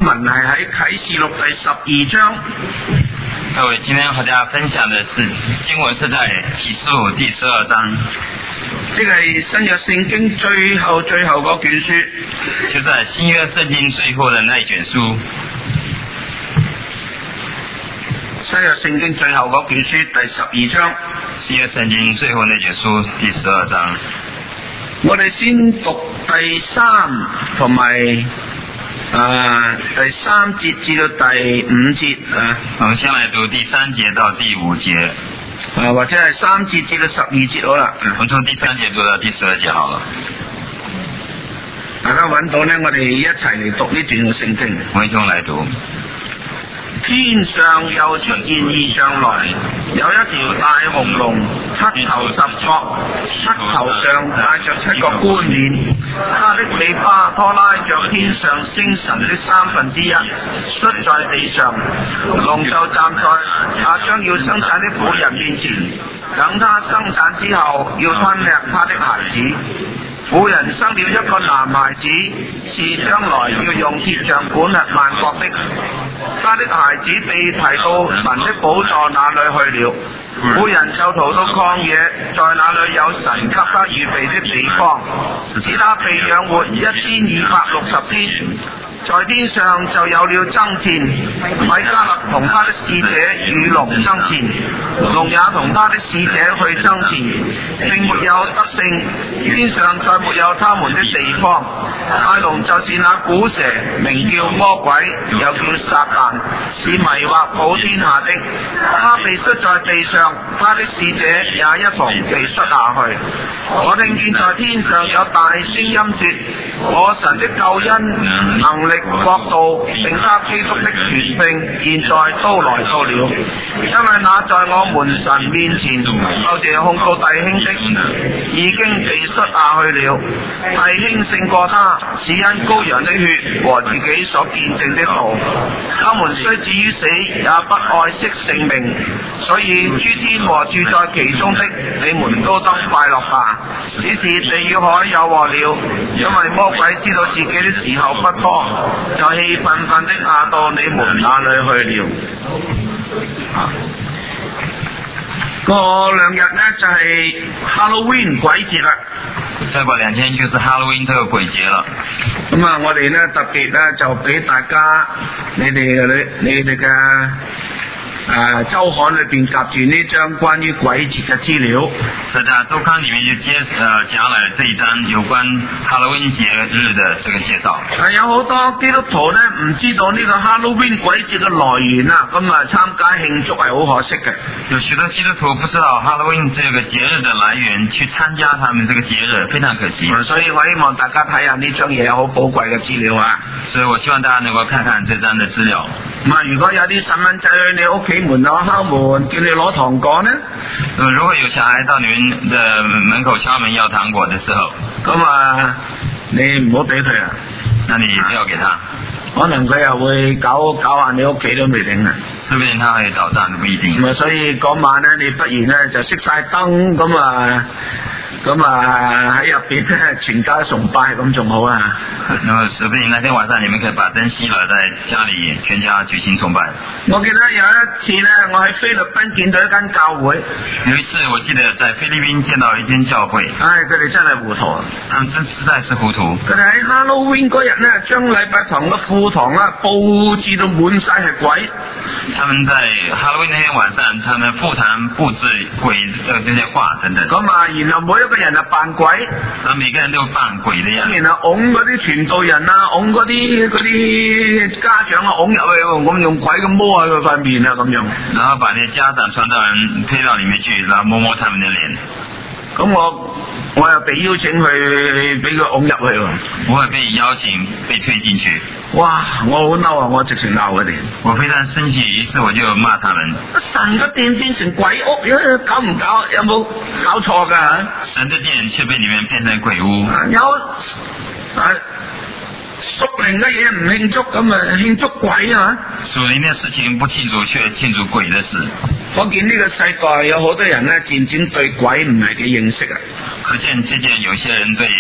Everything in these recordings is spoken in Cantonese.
文係喺啟示錄第12章。 各位，今天和大家分享的是经文是在启示錄第12章， 即係新約聖經最後嗰卷書， 就在新約聖經最後的那一卷書。 新約聖經最後嗰卷書第12章。 新約聖經最後那卷書第12章。 我哋先讀第3同埋第3節至到第5節啊。 我們先來讀第3節到第5節。 或者係3節至到12節好啦。 我們從第3節讀到第12節好了。 大家揾到呢，我哋一齊嚟讀呢段嘅聖經。 我一同來讀。 天上又出現異象來，有一條大紅龍，七頭十角，膝頭上帶着7個冠冕，它的尾巴拖拉着天上星辰的1/3，摔在地上。龍就站在那將要生產的婦人面前，等他生產之後，要吞吃他的孩子。婦人生了一個男孩子，是將來要用鐵杖管轄萬國的。他的孩子被提到神的寶座那裏去了。婦人就逃到曠野，在那裏有神給他預備的地方，使他被養活1260天。在天上就有了爭戰，米迦勒同他的使者與龍爭戰，龍也同他的使者去爭戰，並沒有得勝。天上再沒有他們的地方。大龍就是那古蛇，名叫魔鬼，又叫撒旦，是迷惑普天下的。他被摔在地上，他的使者也一同被摔下去。我聽見在天上有大聲音說：我神的救恩、能力、國度並他基督的權柄，現在都來到了。因為那在我們神面前就這控告弟兄的，已經被摔下去了。弟兄勝過他，是因羔羊的血和自己所見證的道。他們雖至於死，也不愛惜性命。所以諸天和住在其中的，你們都當快樂吧。只是地與海有禍了，因為魔鬼知道自己的時候不多，就氣憤憤的下到你們那裏去了。過2日呢，就係 Halloween 鬼節啦。 再過2天就是 Halloween 這個鬼節了。 咁啊，我哋呢特別呢就俾大家你哋嘅周刊裏邊夾住呢張關於鬼節嘅資料。 在周刊裏面就夾了這一張有關 Halloween 節日的這個介紹。 係有好多基督徒呢唔知道呢個 Halloween 鬼節嘅來源啊，咁啊參加慶祝係好可惜嘅。 有許多基督徒不知道 Halloween 這個節日的來源，去參加他們這個節日，非常可惜。 所以我希望大家睇下呢張嘢，好寶貴嘅資料啊。 所以我希望大家能夠看看這張的資料。 如果有啲細蚊仔去你屋企門口敲門，叫你攞糖果呢？ 如果有小孩到你們的門口敲門要糖果的時候， 咁你唔好俾佢啊。 那你不要給他。 可能佢又會搞下你屋企都未定啊。 說不定他會搗亂都不一定。 所以嗰晚呢，你不如呢就熄晒燈，咁喺入邊咧全家崇拜咁仲好啊。 那麼說不定那天晚上你們可以把燈熄了，在家裏全家舉行崇拜。我記得有一次呢，我喺菲律賓見到一間教會。有一次我記得在菲律賓見到一間教會。佢哋真係糊塗。他們真實在是糊塗。佢哋喺 Halloween 嗰日呢，將禮拜堂嘅課堂啦佈置到滿晒係鬼。他們在 Halloween 那天晚上，他們課堂佈置鬼的這些畫等等。然後每一個人就扮鬼，每個人都扮鬼的樣。然後擁嗰啲傳道人啊，擁嗰啲家長啊，擁入去，咁用鬼咁摸下佢塊面啊，咁樣。然後把那些家長傳道人推到裏面去，然後摸摸他們的臉。咁我又被邀請去俾佢擁入去喎。我係被邀請被推進去。哇！我好嬲啊！我直情鬧佢哋。我非常生氣，於是我就罵他們。神嘅殿變成鬼屋，搞唔搞？有冇搞錯㗎？神的殿卻被你們變成鬼屋。有屬靈嘅嘢唔慶祝，咁慶祝鬼啊！屬靈嘅事情不慶祝，卻慶祝鬼嘅事。可見呢個世代有好多人呢，漸漸對鬼唔係幾認識啊。可見有些人對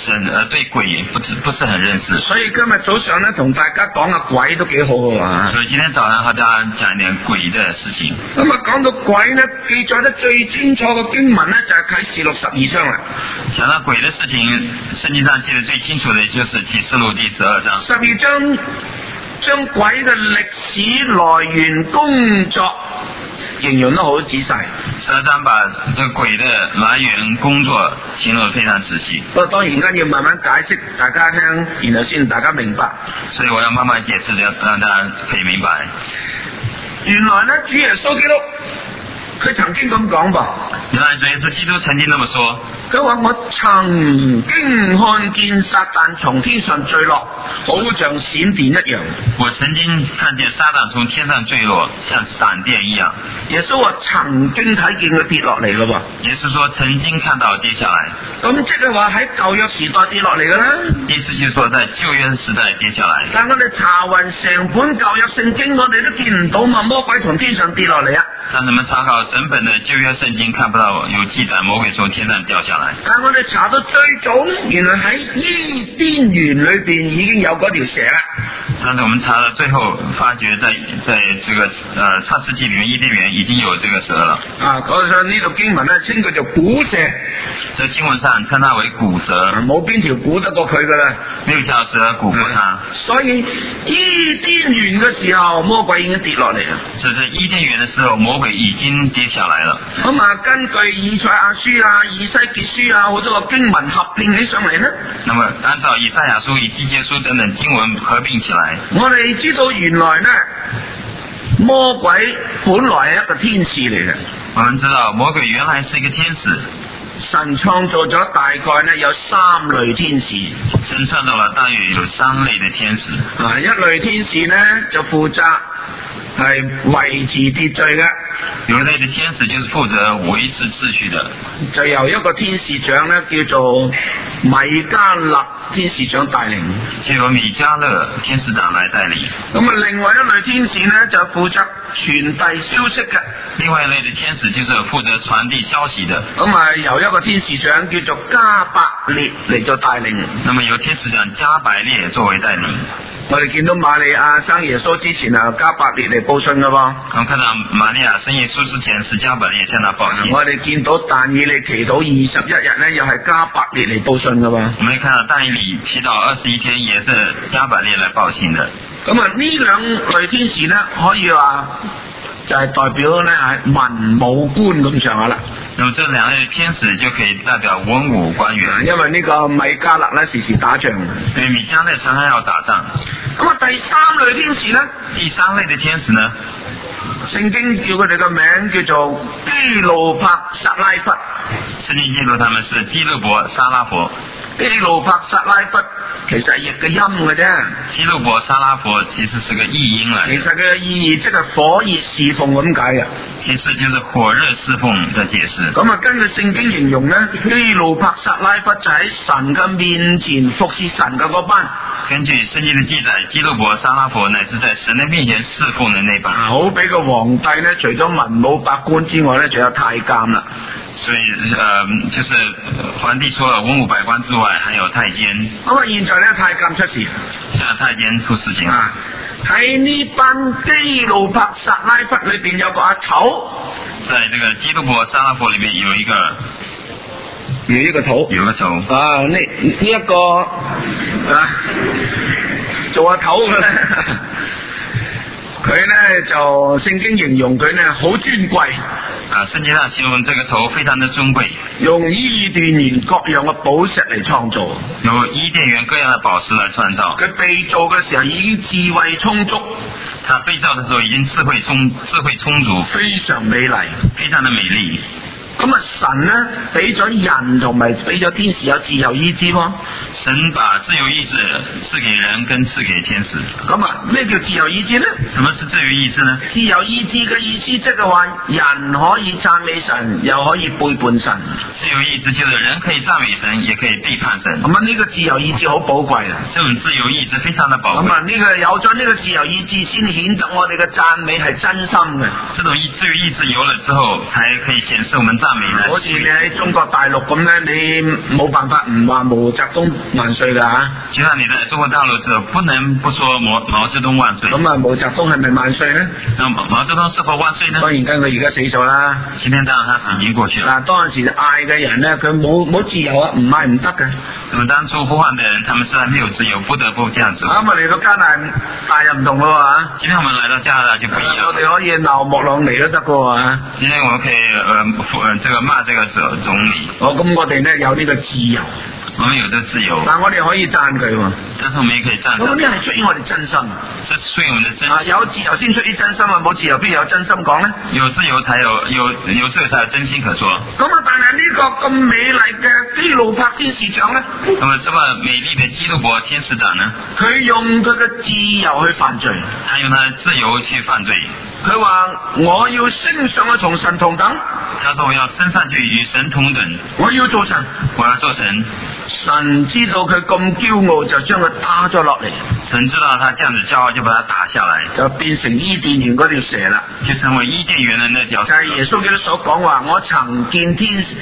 神对鬼不是很認識。 所以今日早上咧同大家講下鬼都幾好嘅嘛。 所以今天早上和大家講一點鬼的事情。 咁啊講到鬼咧，記載得最清楚嘅經文咧就係啟示錄12章啦。 講到鬼的事情，聖經上記得最清楚的就是啟示錄第12章。 12章將鬼嘅歷史來源工作形容得好仔細。 12章把這個鬼的來源工作形容得非常仔細。 不過當然間要慢慢解釋大家聽，然後先大家明白。 所以我要慢慢解釋，讓大家可以明白。 原來咧，主耶穌基督佢曾經咁講噃。 原來主耶穌基督曾經這麼說。 佢話我曾經看見撒旦從天上墜落，好像閃電一樣。 我曾經看見撒旦從天上墜落，像閃電一樣。 耶穌話曾經睇見佢跌落嚟咯噃。 耶穌說曾經看到跌下來。 咁即係話喺舊約時代跌落嚟嘅啦。 意思就是說在舊約時代跌下來。 但我哋查勻成本舊約聖經，我哋都見唔到嘛，魔鬼從天上跌落嚟啊。 但係我們查考整本的舊約聖經，看不到有記載魔鬼從天上掉下來。 但我哋查到最早，原來喺伊甸園裏邊已經有嗰條蛇啦。 但是我們查到最後，發覺在這個創世紀裏面伊甸園已經有這個蛇了。 嗰上呢度經文咧稱佢做古蛇。 在經文上稱它為古蛇。 冇邊條古得過佢噶啦。 沒有條蛇古過它。 所以伊甸園嘅時候，魔鬼已經跌落嚟啦。 就是伊甸園嘅時候，魔鬼已經跌下來了。 咁啊，根據以賽亞書啊、以西結書啊好多個經文合併起上嚟呢。 那麼按照以賽亞書、以西結書等等經文合併起來， 我哋知道原來呢，魔鬼本來係一個天使嚟嘅。 我們知道魔鬼原來是一個天使。 神創造咗大概呢有3類天使。 神創造了大約有3類的天使。 一類天使呢就負責係維持秩序嘅。 有一類的天使就是負責維持秩序的。 就由一個天使長呢叫做米迦勒天使長帶領。 就由米迦勒天使長來帶領。 咁啊，另外一類天使呢就負責傳遞消息嘅。 另外一類的天使就是負責傳遞消息的。 咁啊，由一個天使長叫做加百列嚟做帶領。 那麼由天使長加百列作為帶領。 我哋見到瑪利亞生耶穌之前啊，加百列嚟報信噶噃。 我們看到瑪利亞生耶穌之前是加百列向他報信。 我哋見到但以理祈禱21日呢，又係加百列嚟報信噶噃。 我們看到但以理祈禱21天，也是加百列來報信的。 咁啊，呢兩類天使呢，可以話就係代表呢係文武官咁上下啦。 那麼這兩類天使就可以代表文武官員。 因為呢個米迦勒呢時時打仗。 因為米迦勒常常要打仗。 咁啊，第3類天使呢？ 第3類的天使呢？ 聖經叫佢哋個名叫做基路伯撒拉弗。 聖經記錄他們是基路伯撒拉弗。 基路伯撒拉弗其實係譯嘅音嘅啫。 基路伯撒拉弗其實是個譯音嚟。 其實佢嘅意義即係火熱侍奉咁解嘅。 其實就是火熱侍奉的解釋。 咁啊，根據聖經形容呢，基路伯撒拉弗就喺神嘅面前服侍神嘅嗰班。 根據聖經的記載，基路伯撒拉弗乃是在神的面前侍奉的那班。 好比個皇帝呢，除咗文武百官之外呢，仲有太監啦。 所以就是皇帝除了文武百官之外，還有太監。 咁啊，現在呢，太監出事。 現在太監出事情。 喺呢班基路伯撒拉弗裏邊有個阿頭。 在這個基路伯撒拉弗裏面有一個頭。 呢一個做阿頭嘅咧。佢呢就聖經形容佢呢好尊貴。 聖經上形容這個頭非常的尊貴。 用伊甸園各樣嘅寶石嚟創造。 由伊甸園各樣的寶石來創造。 佢被造嘅時候已經智慧充足。 他被造嘅時候已經智慧充足。 非常美麗。 非常的美麗。 咁啊，神呢俾咗人同埋俾咗天使有自由意志喎。 神把自由意志賜給人跟賜給天使。 咁啊，咩叫自由意志呢？ 什麼是自由意志呢？ 自由意志嘅意思即係話人可以讚美神，又可以背叛神。 自由意志就是人可以讚美神，也可以背叛神。 咁啊，呢個自由意志好寶貴啊！ 這種自由意志非常的寶貴。 咁啊，呢個有咗呢個自由意志，先顯得我哋嘅讚美係真心嘅。 這種自由意志有了之後，才可以顯示我們讚美呢。 好似你喺中國大陸咁咧，你冇辦法唔話毛澤東萬歲㗎嚇。 就像你在中國大陸就不能不說毛澤東萬歲。 咁啊，毛澤東係咪萬歲咧？ 那毛澤東是否萬歲呢？ 當然跟佢而家死咗啦。 今天當然他已經過去了。 嗱，當時嗌嘅人咧，佢冇自由啊，唔嗌唔得嘅。 那麼當初呼喚的人，他們雖然沒有自由，不得不這樣子。 咁啊，嚟到加拿大又唔同咯嚇。 今天我們來到加拿大就不一樣。 我哋可以鬧莫朗尼都得嘅嚇。 今天我們可以這個罵這個總理。 咁我哋咧有呢個自由。 我們有這個自由。 但我哋可以讚佢喎。 但是我們也可以讚佢。 咁呢係出於我哋真心。 這是出於我們的真心。 有自由先出於真心啊，冇自由邊有真心講咧？ 有自由才有自由才有真心可說。 咁啊，但係呢個咁美麗嘅基路伯天使長咧？ 那麼這麼美麗的基路伯天使長呢？ 佢用佢嘅自由去犯罪。 他用他的自由去犯罪。 佢話我要升上去同神同等。 他說我要升上去與神同等。 我要做神。 我要做神。 神知道佢咁驕傲，就將佢打咗落嚟。 神知道他這樣子驕傲，就把他打下來， 就變成伊甸園嗰條蛇啦， 就成為伊甸園的那條蛇。 就係耶穌基督所講話，我曾見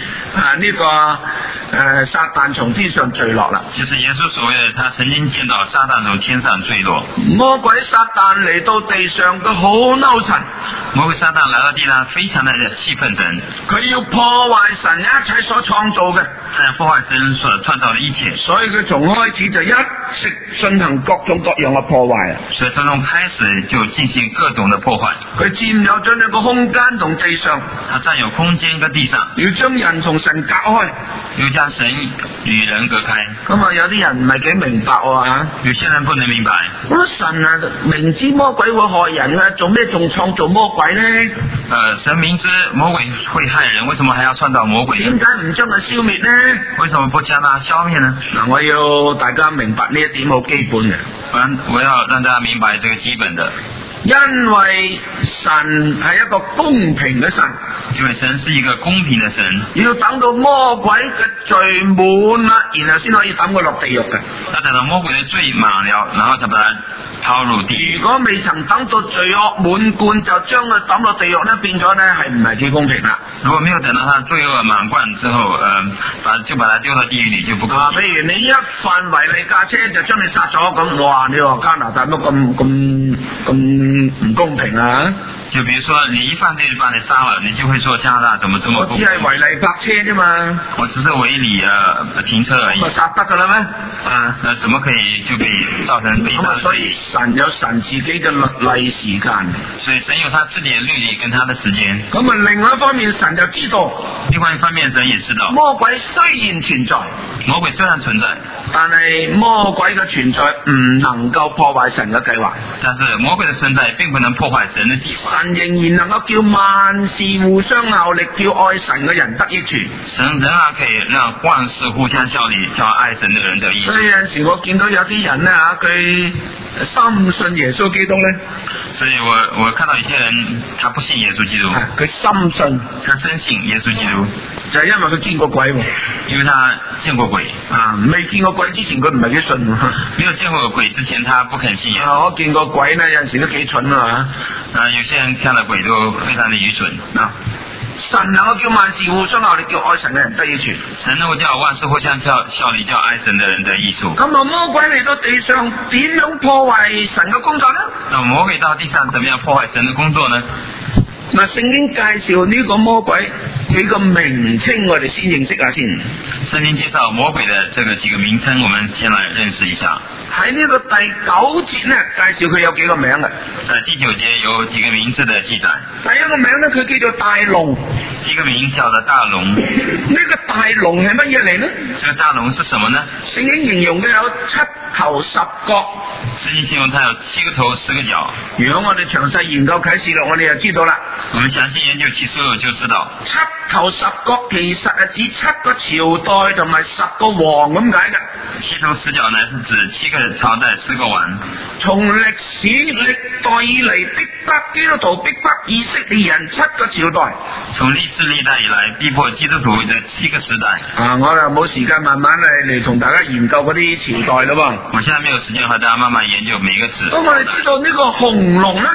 撒旦從天上墜落啦。 就是耶穌所謂的，他曾經見到撒旦從天上墜落。 魔鬼撒旦嚟到地上，佢好嬲神。 魔鬼撒旦來到地上，非常的氣憤神。 佢要破壞神一切所創造嘅， 他要破壞神所創造的一切。 所以佢從開始就一直進行各種各樣嘅破壞啊。 所以從開始就進行各種的破壞。 佢佔有咗呢個空間同地上， 他佔有空間跟地上， 要將人從神隔開， 要將神與人隔開。 咁啊，有啲人唔係幾明白啊， 有些人不能明白。 神啊，明知魔鬼會害人啊，做咩仲創造魔鬼呢？ 神明知魔鬼會害人，為什麼還要創造魔鬼呢？ 點解唔將佢消滅呢？ 為什麼不將它消滅呢？ 嗱，我要大家明白呢一點好基本嘅。 我要讓大家明白這個基本的。 因為神係一個公平嘅神， 因為神是一個公平的神， 要等到魔鬼嘅罪滿啦，然後先可以抌佢落地獄嘅。 要等到魔鬼的罪滿了，然後才把他拋入地獄。 如果未曾等到罪惡滿貫，就將佢抌落地獄咧，變咗咧係唔係幾公平啦？ 如果沒有等到他罪惡滿貫之後，就把他丟到地獄裏就不公平。 譬如你一犯違例駕車就將你殺咗，咁哇！你話加拿大乜咁唔公平啊？ 就比如說你一犯罪就把你殺了，你就會說加拿大怎麼這麼公平？ 我只係違例泊車啫嘛， 我只是違例停車而已。 咁殺得噶啦咩？ 那怎麼可以就可以造成被殺？ 所以神有神自己嘅律例時間， 所以神有他自己的律例跟他的時間。 咁啊，另外一方面神就知道， 另外一方面神也知道， 魔鬼雖然存在， 魔鬼雖然存在， 但係魔鬼嘅存在唔能夠破壞神嘅計劃。 但是魔鬼的存在並不能破壞神的計劃。 神仍然能夠叫萬事互相效力，叫愛神嘅人得益處。 神仍然可以讓萬事互相效力，叫愛神的人得益處。 所以有陣時我見到有啲人咧佢深信耶穌基督咧， 所以我看到一些人，他不信耶穌基督， 佢深信， 他深信耶穌基督， 就係因為佢見過鬼， 因為他見過鬼未見過鬼之前佢唔係幾信， 沒有見過鬼之前他不肯信耶穌。 我見過鬼咧，有陣時都幾蠢啊！ 有些人看到鬼都非常的愚蠢。 神能夠叫萬事互相效力，叫愛神嘅人得益處。 神能夠叫萬事互相效力，叫愛神的人得益處。 咁啊，魔鬼嚟到地上，點樣破壞神嘅工作呢？ 那魔鬼到地上，怎麼樣破壞神的工作呢？ 嗱，聖經介紹呢個魔鬼，佢個名稱我哋先認識下先。 聖經介紹魔鬼的這個幾個名稱，我們先來認識一下。 喺呢個第9節咧，介紹佢有幾個名嘅。 在第9節有幾個名字的記載。 第一個名咧，佢叫做大龍。 第一個名叫做大龍。 呢個大龍係乜嘢嚟呢？ 這個大龍是什麼呢？ 聖經形容佢有7頭10角。 聖經形容它有7個頭10個角。 如果我哋詳細研究啟示錄，我哋就知道啦。 我們詳細研究啟示錄就知道。 7頭10角其實係指7個朝代同埋10個王咁解嘅。 7頭10角呢是指7個朝代10個王。 從歷史歷代以嚟逼迫基督徒、逼迫以色列人7個朝代。 從歷史歷代以來逼迫基督徒的7個時代。 我又冇時間慢慢嚟同大家研究嗰啲朝代咯噃。 我現在沒有時間和大家慢慢研究每個詞。 咁我哋知道呢個紅龍呢，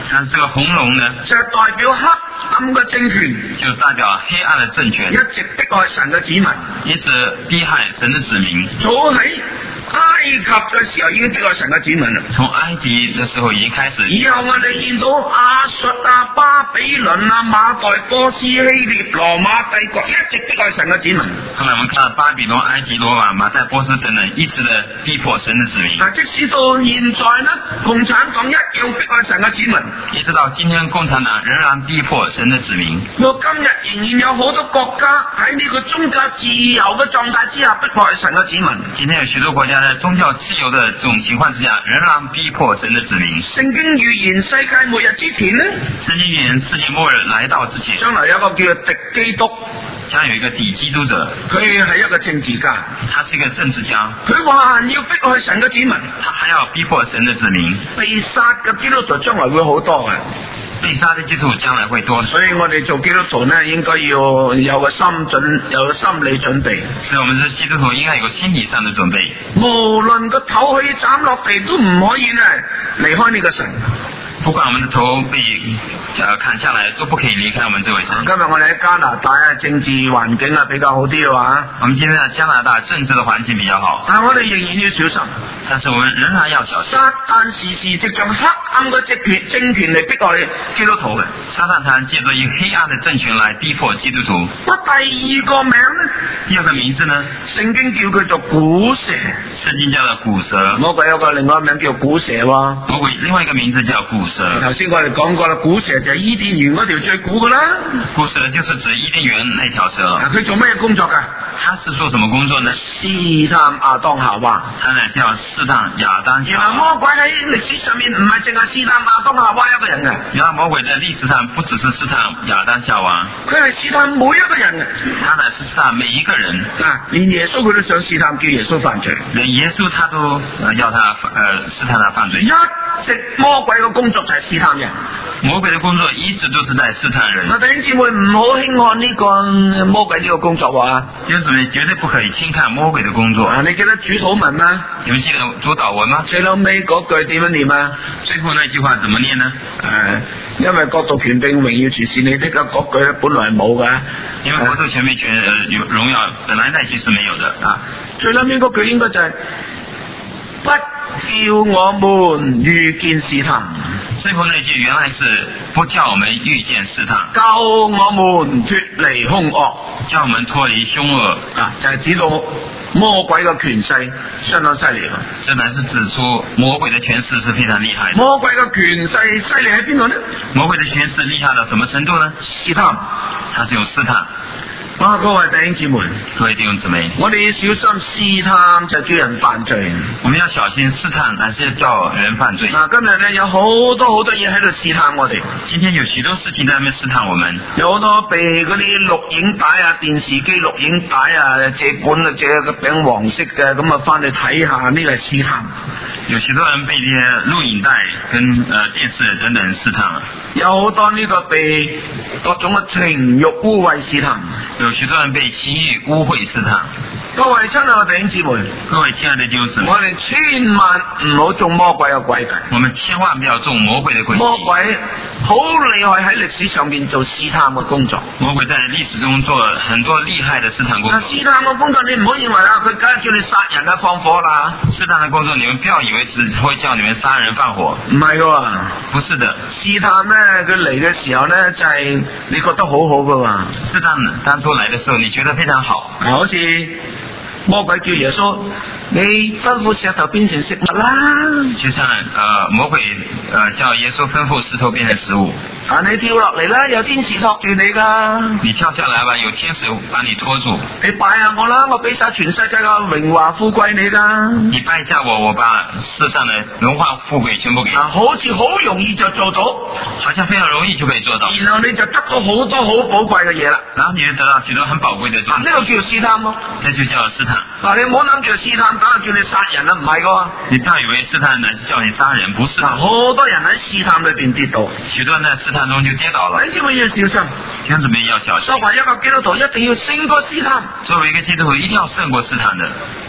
但是這個紅龍呢， 就代表黑暗嘅政權， 就代表黑暗的政權， 一直迫害神嘅子民， 一直逼害神的子民。 早喺埃及嘅時候已經迫害神嘅子民啦。 從埃及嘅時候已經開始。 以後我哋見到亞述啊、巴比倫啊、馬代、波斯、希臘、羅馬帝國一直迫害神嘅子民。 後來我們看到巴比倫、埃及、羅馬、馬代、波斯等等，一直的逼迫神的子民。 但即使到現在呢，共產黨一樣迫害神嘅子民。 一直到今天，共產黨仍然逼迫神的子民。 到今日仍然有好多國家喺呢個宗教自由嘅狀態之下迫害神嘅子民。 今天有許多國家在宗教自由的這種情況之下，仍然逼迫神的子民。 聖經預言世界末日之前呢， 聖經預言世界末日來到之前， 將來有一個叫敵基督， 將有一個敵基督者， 佢係一個政治家， 他是一個政治家， 佢話要迫害神嘅子民， 他還要逼迫神的子民。 被殺嘅基督徒將來會好多嘅。 被殺的基督徒將來會多， 所以我哋做基督徒呢，應該要有個心理準備。 所以我們是基督徒，應該有個心理上的準備。 無論個頭可以斬落地，都唔可以呢離開呢個神。 不管我們的頭被砍下來，都不可以離開我們這位神。 今日我哋喺加拿大啊，政治環境啊比較好啲嘅話， 我們今天在加拿大政治的環境比較好， 但我哋仍然要小心。 但是我們仍然要小心。 撒旦時時藉着黑暗嘅政權嚟迫害基督徒嘅。 撒旦他借着一個黑暗的政權來逼迫基督徒。 我第二個名呢？ 第二個名字呢？ 聖經叫佢做古蛇。 聖經叫做古蛇。 魔鬼有個另外一個名叫古蛇喎。 魔鬼另外一個名字叫古蛇。 頭先我哋講過啦，古蛇就係伊甸園嗰條最古噶啦。 古蛇就是指伊甸園那條蛇。 佢做咩工作噶？ 他是做什麼工作呢？ 試探亞當夏娃。 他乃是要試探亞當夏娃。 原來魔鬼喺歷史上面唔係淨係試探亞當夏娃一個人嘅。 原來魔鬼在歷史上不只是試探亞當夏娃， 佢係試探每一個人嘅。 他乃是試探每一個人。 連耶穌佢都想試探，叫耶穌犯罪。 連耶穌他都要他試探他犯罪。 一直魔鬼嘅工作就係試探人。 魔鬼的工作一直都是在試探人。 弟兄姊妹唔好輕看呢個魔鬼呢個工作啊！ 弟兄姊妹絕對不可以輕看魔鬼的工作。 你記得主禱文嗎？ 你們記得主禱文嗎？ 最後尾嗰句點樣念啊？ 最後那句話怎麼念呢？ 因為國度權柄榮耀全是你的，嗰句咧本來冇噶。 因為國度權柄榮耀本來那句是沒有的。 最後尾嗰句應該就係不叫我們遇見試探。 最後那句原來是不叫我們遇見試探， 救我們脫離兇惡， 叫我們脫離兇惡。 就係指到魔鬼嘅權勢相當犀利。 這乃是指出魔鬼的權勢是非常厲害的。 魔鬼嘅權勢犀利喺邊度呢？ 魔鬼的權勢厲害到什麼程度呢？ 試探， 它是有試探。 各位弟兄姊妹， 各位弟兄姊妹， 我哋要小心試探就叫人犯罪。 我們要小心試探，乃是叫人犯罪。 今日呢，有好多嘢喺度試探我哋。 今天有許多事情在那邊試探我們。 有好多被嗰啲錄影帶啊、電視機錄影帶啊借本啊借個餅黃色嘅咁啊翻去睇下，呢個係試探。 有許多人被這些錄影帶跟電視等等試探。 有好多呢個被各種嘅情欲污穢試探。 有許多人被情欲污穢試探。 各位親愛嘅弟兄姊妹， 各位親愛的弟兄姊妹， 我哋千萬唔好中魔鬼嘅詭計。 我們千萬不要中魔鬼的詭計。 魔鬼好厲害喺歷史上面做試探嘅工作。 魔鬼在歷史中做很多厲害的試探工作。 試探嘅工作你唔好認為佢梗係叫你殺人啊放火啦。 試探的工作你們不要以為只會叫你們殺人放火。 唔係喎， 不是的。 試探呢，佢嚟嘅時候呢，就係你覺得好好噶嘛。 試探當初來的時候你覺得非常好。 好似魔鬼叫耶穌，你吩咐石頭變成食物啦。 就像魔鬼叫耶穌吩咐石頭變成食物。 你跳落嚟啦，有天使托住你噶。 你跳下來吧，有天使把你拖住。 你拜下我啦，我俾晒全世界嘅榮華富貴你噶。你拜下我把世上的榮華富貴全部給你。 好似好容易就做到， 好像非常容易就可以做到。 然後你就得到好多好寶貴嘅嘢啦。 然後你就得到許多很寶貴的東西。 呢個叫試探咯。 這就叫試探。 你唔好諗住試探，等下叫你殺人啦，唔係噶。 你不要以為試探乃是叫你殺人，不是。 好多人喺試探裏邊跌倒， 許多人在試探中就跌倒了。 你知唔知要小心？ 聽眾要小心。 作為一個基督徒，一定要勝過試探。 作為一個基督徒，一定要勝過試探的。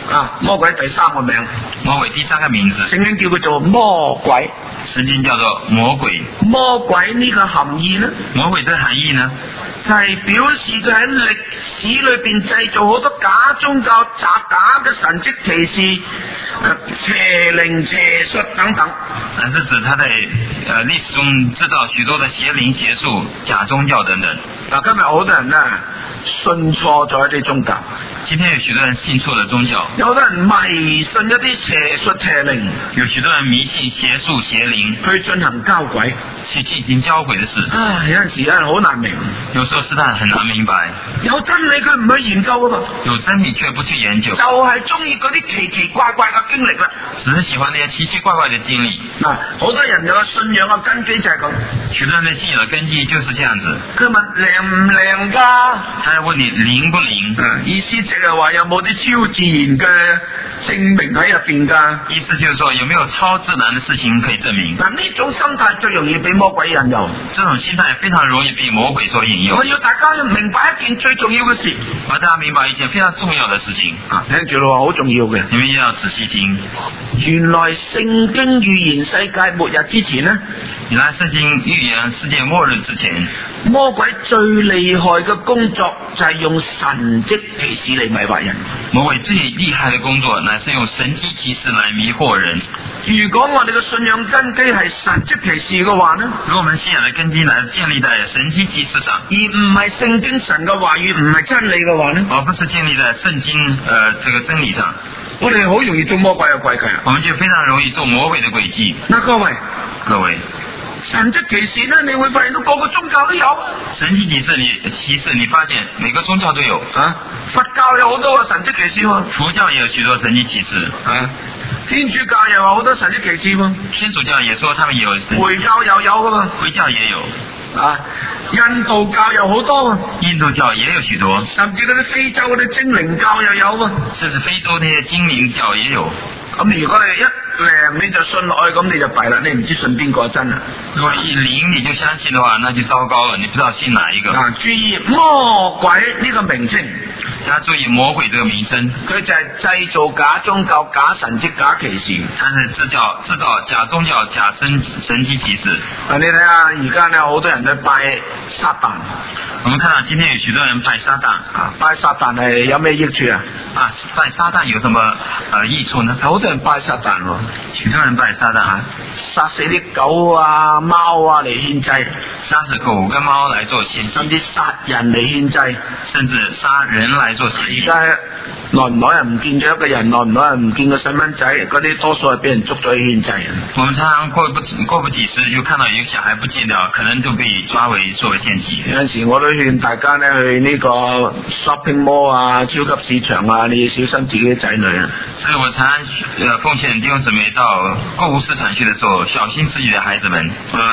魔鬼第三個名， 魔鬼第三個名字， 聖經叫佢做魔鬼。 聖經叫做魔鬼。 魔鬼呢個含義呢？ 魔鬼嘅含義呢？ 就係表示佢喺歷史裏邊製造好多假宗教、假嘅神蹟奇事、邪靈邪術等等。 是指他在歷史中製造許多的邪靈邪術、假宗教等等。 今日好多人呢信錯咗一啲宗教。 今天有許多人信錯了宗教， 有好多人迷信一啲邪術邪靈， 有許多人迷信邪術邪靈去進行交鬼， 去進行交鬼的事。 有陣時有人好難明， 有時候是他很難明白。有真理佢唔去研究啊嘛， 有真理卻不去研究， 就係中意嗰啲奇奇怪怪嘅經歷啦。 只是喜歡那些奇奇怪怪的經歷。 好多人有個信仰嘅根基就係咁。 許多人的信仰的根基就是這樣子。 佢問靈唔靈㗎？ 他問你靈不靈？ 意思即係話有冇啲超自然嘅證明喺入邊㗎？ 意思就是說有沒有超自然的事情可以證明？ 呢種心態最容易被魔鬼引誘。 這種心態非常容易被魔鬼所引誘。 我要大家明白一件最重要嘅事。 我要大家明白一件非常重要的事情。 聽住咯，好重要嘅。 你們要仔細聽。 原來聖經預言世界末日之前呢？ 原來聖經預言世界末日之前， 魔鬼最厲害嘅工作就係用神蹟奇事嚟迷惑人。 魔鬼最厲害嘅工作乃是用神蹟奇事來迷惑人。 如果我哋嘅信仰根基係神蹟奇事嘅話呢？ 如果我們信仰嘅根基乃是建立在神蹟奇事上， 而唔係聖經神嘅話語唔係真理嘅話呢？ 而不是建立在聖經這個真理上， 我哋好容易做魔鬼嘅詭計。 我們就非常容易做魔鬼嘅詭計。各位。 神蹟奇事呢，你會發現到各個宗教都有。 神蹟奇事你發現每個宗教都有。 佛教有好多個神蹟奇事喎。 佛教也有許多神蹟奇事。 天主教又有好多神蹟奇事喎。 天主教也說他們有。 回教又有噶嘛？ 回教也有。 印度教有好多喎。 印度教也有許多。 甚至嗰啲非洲嗰啲精靈教又有喎。 甚至非洲那些精靈教也有。 咁如果你一靈你就信落去，咁你就弊啦，你唔知信邊個真啊？ 如果一靈你就相信的話，那就糟糕了，你不知道信哪一個。 注意魔鬼呢個名稱， 大家注意魔鬼這個名稱， 佢就係製造假宗教、假神蹟、假奇事。 它是製造假宗教、假神蹟奇事。 你睇下而家呢，好多人都拜撒旦。 我們看到今天有許多人拜撒旦。 拜撒旦係有咩益處啊？ 拜撒旦有什麼益處呢？ 好多人拜撒旦喎。 許多人拜撒旦， 殺死啲狗啊、貓啊嚟獻祭， 殺死狗跟貓來做獻祭， 甚至殺人嚟獻祭， 甚至殺人來做獻祭。 而家耐唔耐人唔見咗一個人，耐唔耐人唔見個細蚊仔，嗰啲多數係俾人捉咗去獻祭。 我們常常過不幾時就看到一個小孩不見了，可能就被抓為作為獻祭。 有陣時我都勸大家呢去呢個 shopping mall 啊、超級市場啊，你要小心自己嘅仔女啊。 所以我常常奉勸弟兄姊妹到購物市場去的時候，小心自己的孩子們。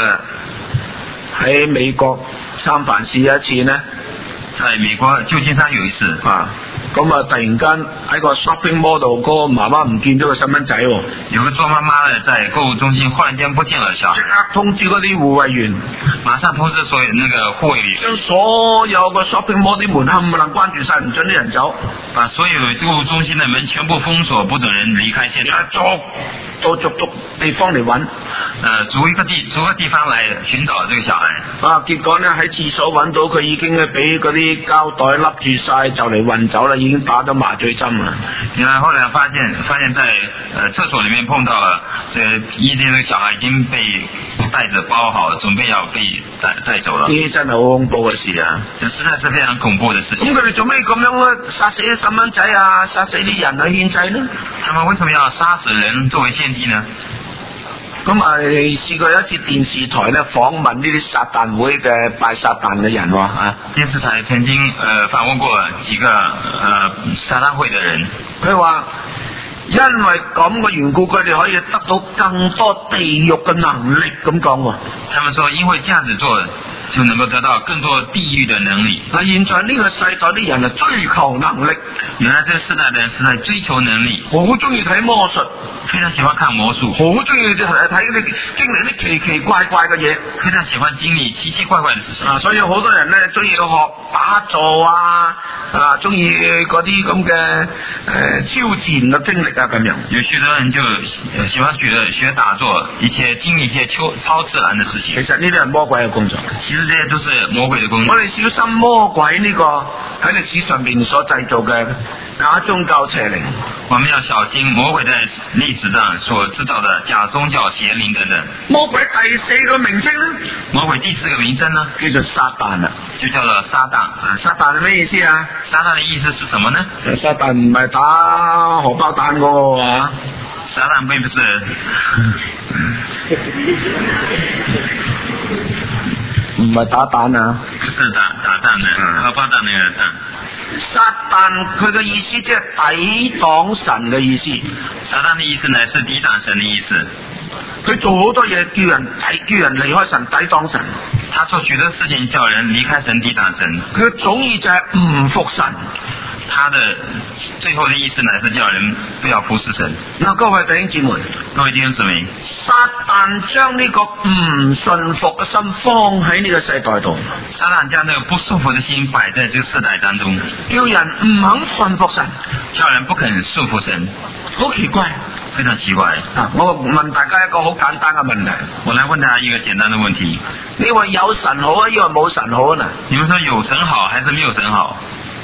喺美國三藩市有一次呢， 在美國舊金山有一次咁突然間喺個 shopping mall 度，個媽媽唔見咗個細蚊仔喎。 有個做媽媽呢，在購物中心忽然間不見了小孩， 即刻通知嗰啲護衛員， 馬上通知所有那個護衛員， 將所有個 shopping mall 啲門冚唪唥關住晒，唔准啲人走， 把所有購物中心的門全部封鎖，不准人離開現場， 逐地方嚟揾， 逐個地方來尋找這個小孩。 結果呢喺廁所揾到佢已經俾嗰啲膠袋笠住晒，就嚟運走啦，已經打咗麻醉針啦。 然後後來發現在廁所裏面碰到了，一見那個小孩已經被帶着包好，準備要被帶走了。呢真係好恐怖嘅事啊！ 這實在是非常恐怖的事情。 咁佢哋做咩咁樣殺死啲細蚊仔啊，殺死啲人去獻祭呢？ 他們為什麼要殺死人作為獻祭呢？ 咁試過有一次電視台咧訪問呢啲撒旦會嘅拜撒旦嘅人喎。 電視台曾經訪問過幾個撒旦會嘅人， 佢話因為咁嘅緣故，佢哋可以得到更多地獄嘅能力咁講喎。 他們說因為這樣子做， 就能夠得到更多地獄的能力。 嗱，現在呢個世代啲人係追求能力， 原來這個世代的人是在追求能力， 好中意睇魔術， 非常喜歡看魔術， 好中意睇啲經歷啲奇奇怪怪嘅嘢， 非常喜歡經歷奇奇怪怪嘅事情。 所以好多人咧中意學打坐啊，中意嗰啲咁嘅超自然嘅經歷啊咁樣。 有許多人就喜歡學打坐，一些經歷一些超自然的事情。 其實呢啲係魔鬼嘅工作， 其實這些都是魔鬼的工作。 我哋小心魔鬼呢個喺歷史上面所製造嘅假宗教邪靈。 我們要小心魔鬼在歷史上所製造的假宗教邪靈等等。 魔鬼第四個名稱呢？ 魔鬼第四個名稱呢？ 叫做撒旦啦， 就叫做撒旦。 撒旦係咩意思啊？ 撒旦的意思是什麼呢？ 撒旦唔係打荷包蛋嗰個啊。 撒旦並不是唔係打蛋啊， 不是打蛋的，荷包蛋那個蛋。 撒旦佢嘅意思即係抵擋神嘅意思。 撒旦的意思呢是抵擋神的意思。 佢做好多嘢叫人離開神，抵擋神。 他做許多事情叫人離開神，抵擋神。 佢嘅總意就係唔服神。 他的最後的意思呢是叫人不要服侍神。 嗱，各位弟兄姊妹，撒旦將呢個唔順服嘅心放喺呢個世代度。 撒旦將呢個不順服的心擺在這個世代當中， 叫人唔肯順服神， 叫人不肯順服神。 好奇怪， 非常奇怪。 我問大家一個好簡單嘅問題， 我來問大家一個簡單的問題： 你話有神好啊，抑或冇神好啊？ 你們說有神好還是沒有神好？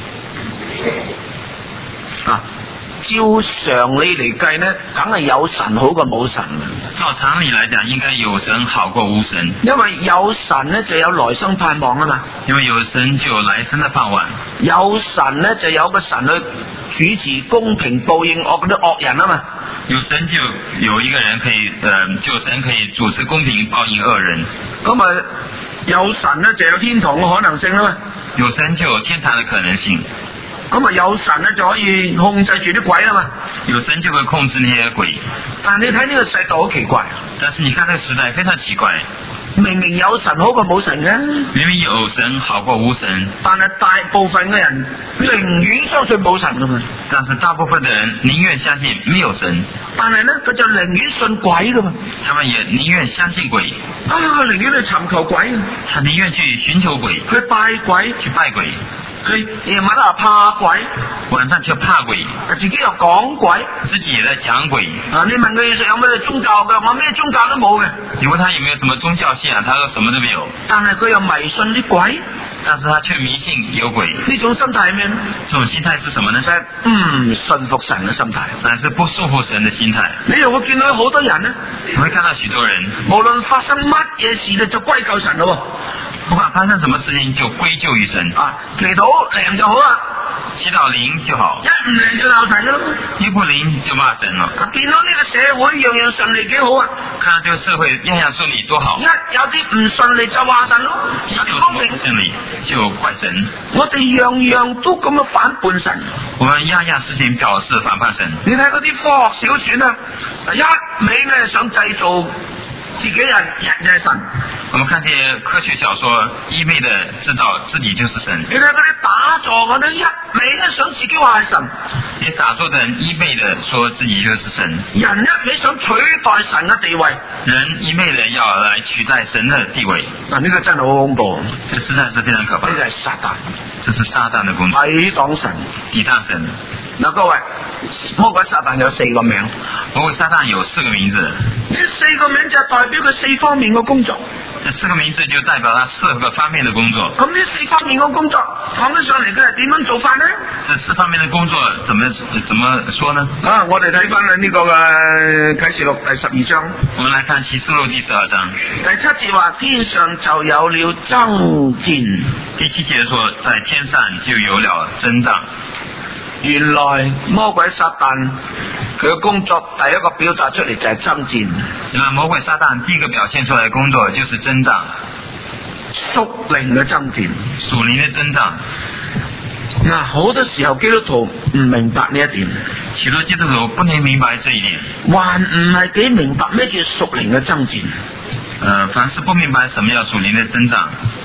照常理嚟計呢，梗係有神好過冇神。 照常理來講，應該有神好過無神。 因為有神呢，就有來生盼望啊嘛。 因為有神就有來生的盼望。 有神呢，就有個神去主持公平報應惡嗰啲惡人啊嘛。 有神就有一個人可以，就神可以主持公平報應惡人。 咁啊，有神呢，就有天堂嘅可能性啊嘛。 有神就有天堂的可能性。 咁啊，有神咧就可以控制住啲鬼啊嘛。有神就會控制那些鬼。但係你睇呢個世代好奇怪。 但是你看呢個時代非常奇怪。 明明有神好過冇神嘅。 明明有神好過無神。 但係大部分嘅人寧願相信冇神噶嘛。 但是大部分嘅人寧願相信沒有神。 但係咧，佢就寧願信鬼噶嘛。 他們也寧願相信鬼。 寧願去尋求鬼。 他寧願去尋求鬼。 去拜鬼。 去拜鬼。 佢夜晚啊怕鬼， 晚上就怕鬼， 自己又講鬼， 自己也在講鬼。 你問佢有咩宗教嘅，我咩宗教都冇嘅。 你問他有沒有什麼宗教信仰，他說什麼都沒有。 但係佢又迷信啲鬼， 但是他卻迷信有鬼。 呢種心態係咩呢？ 這種心態是什麼呢？ 就係唔信服神嘅心態， 但是不順服神嘅心態。 你又會見到好多人呢， 你會看到許多人， 無論發生乜嘢事咧，就歸咎神咯。 不管發生什麼事情就歸咎於神。 祈禱靈就好啊， 祈禱靈就好。 一唔靈就鬧神咯， 一不靈就罵神咯。 見到呢個社會樣樣順利幾好啊， 看到這個社會樣樣順利多好。 一有啲唔順利就話神咯， 有什麼不順利就怪神。 我哋樣樣都咁樣反叛神。 我們樣樣事情表示反叛神。 你睇嗰啲科學小說啊，一味咧想製造自己人就係神。 我們看這些科學小說，一味的製造自己就是神。 你睇嗰啲打坐嗰啲，一味咧想自己話係神。 你打坐的人一味的說自己就是神。 人一味想取代神嘅地位。 人一味的要來取代神的地位。 呢個真係好恐怖。 這實在是非常可怕。 呢個係撒旦。 這是撒旦的工作。 抵擋神。 抵擋神。 嗱，各位，魔鬼撒旦有4個名。 魔鬼撒旦有4個名字。 呢4個名就係代表佢4方面嘅工作。 這4個名字就代表他4個方面的工作。 咁呢4方面嘅工作講得上嚟，佢係點樣做法呢？ 這4方面的工作怎麼說呢？ 我哋睇翻呢個嘅啟示錄第12章。 我們來看啟示錄第12章。 第7節話天上就有了爭戰。 第7節說在天上就有了爭戰。 原來魔鬼撒旦佢嘅工作第一個表達出嚟就係爭戰。 原來魔鬼撒旦第一個表現出來嘅工作就是爭戰， 屬靈嘅爭戰， 屬靈嘅爭戰。 好多時候基督徒唔明白呢一點， 許多基督徒不能明白這一點， 還唔係幾明白咩叫屬靈嘅爭戰。 凡是不明白什麼叫屬靈嘅爭戰。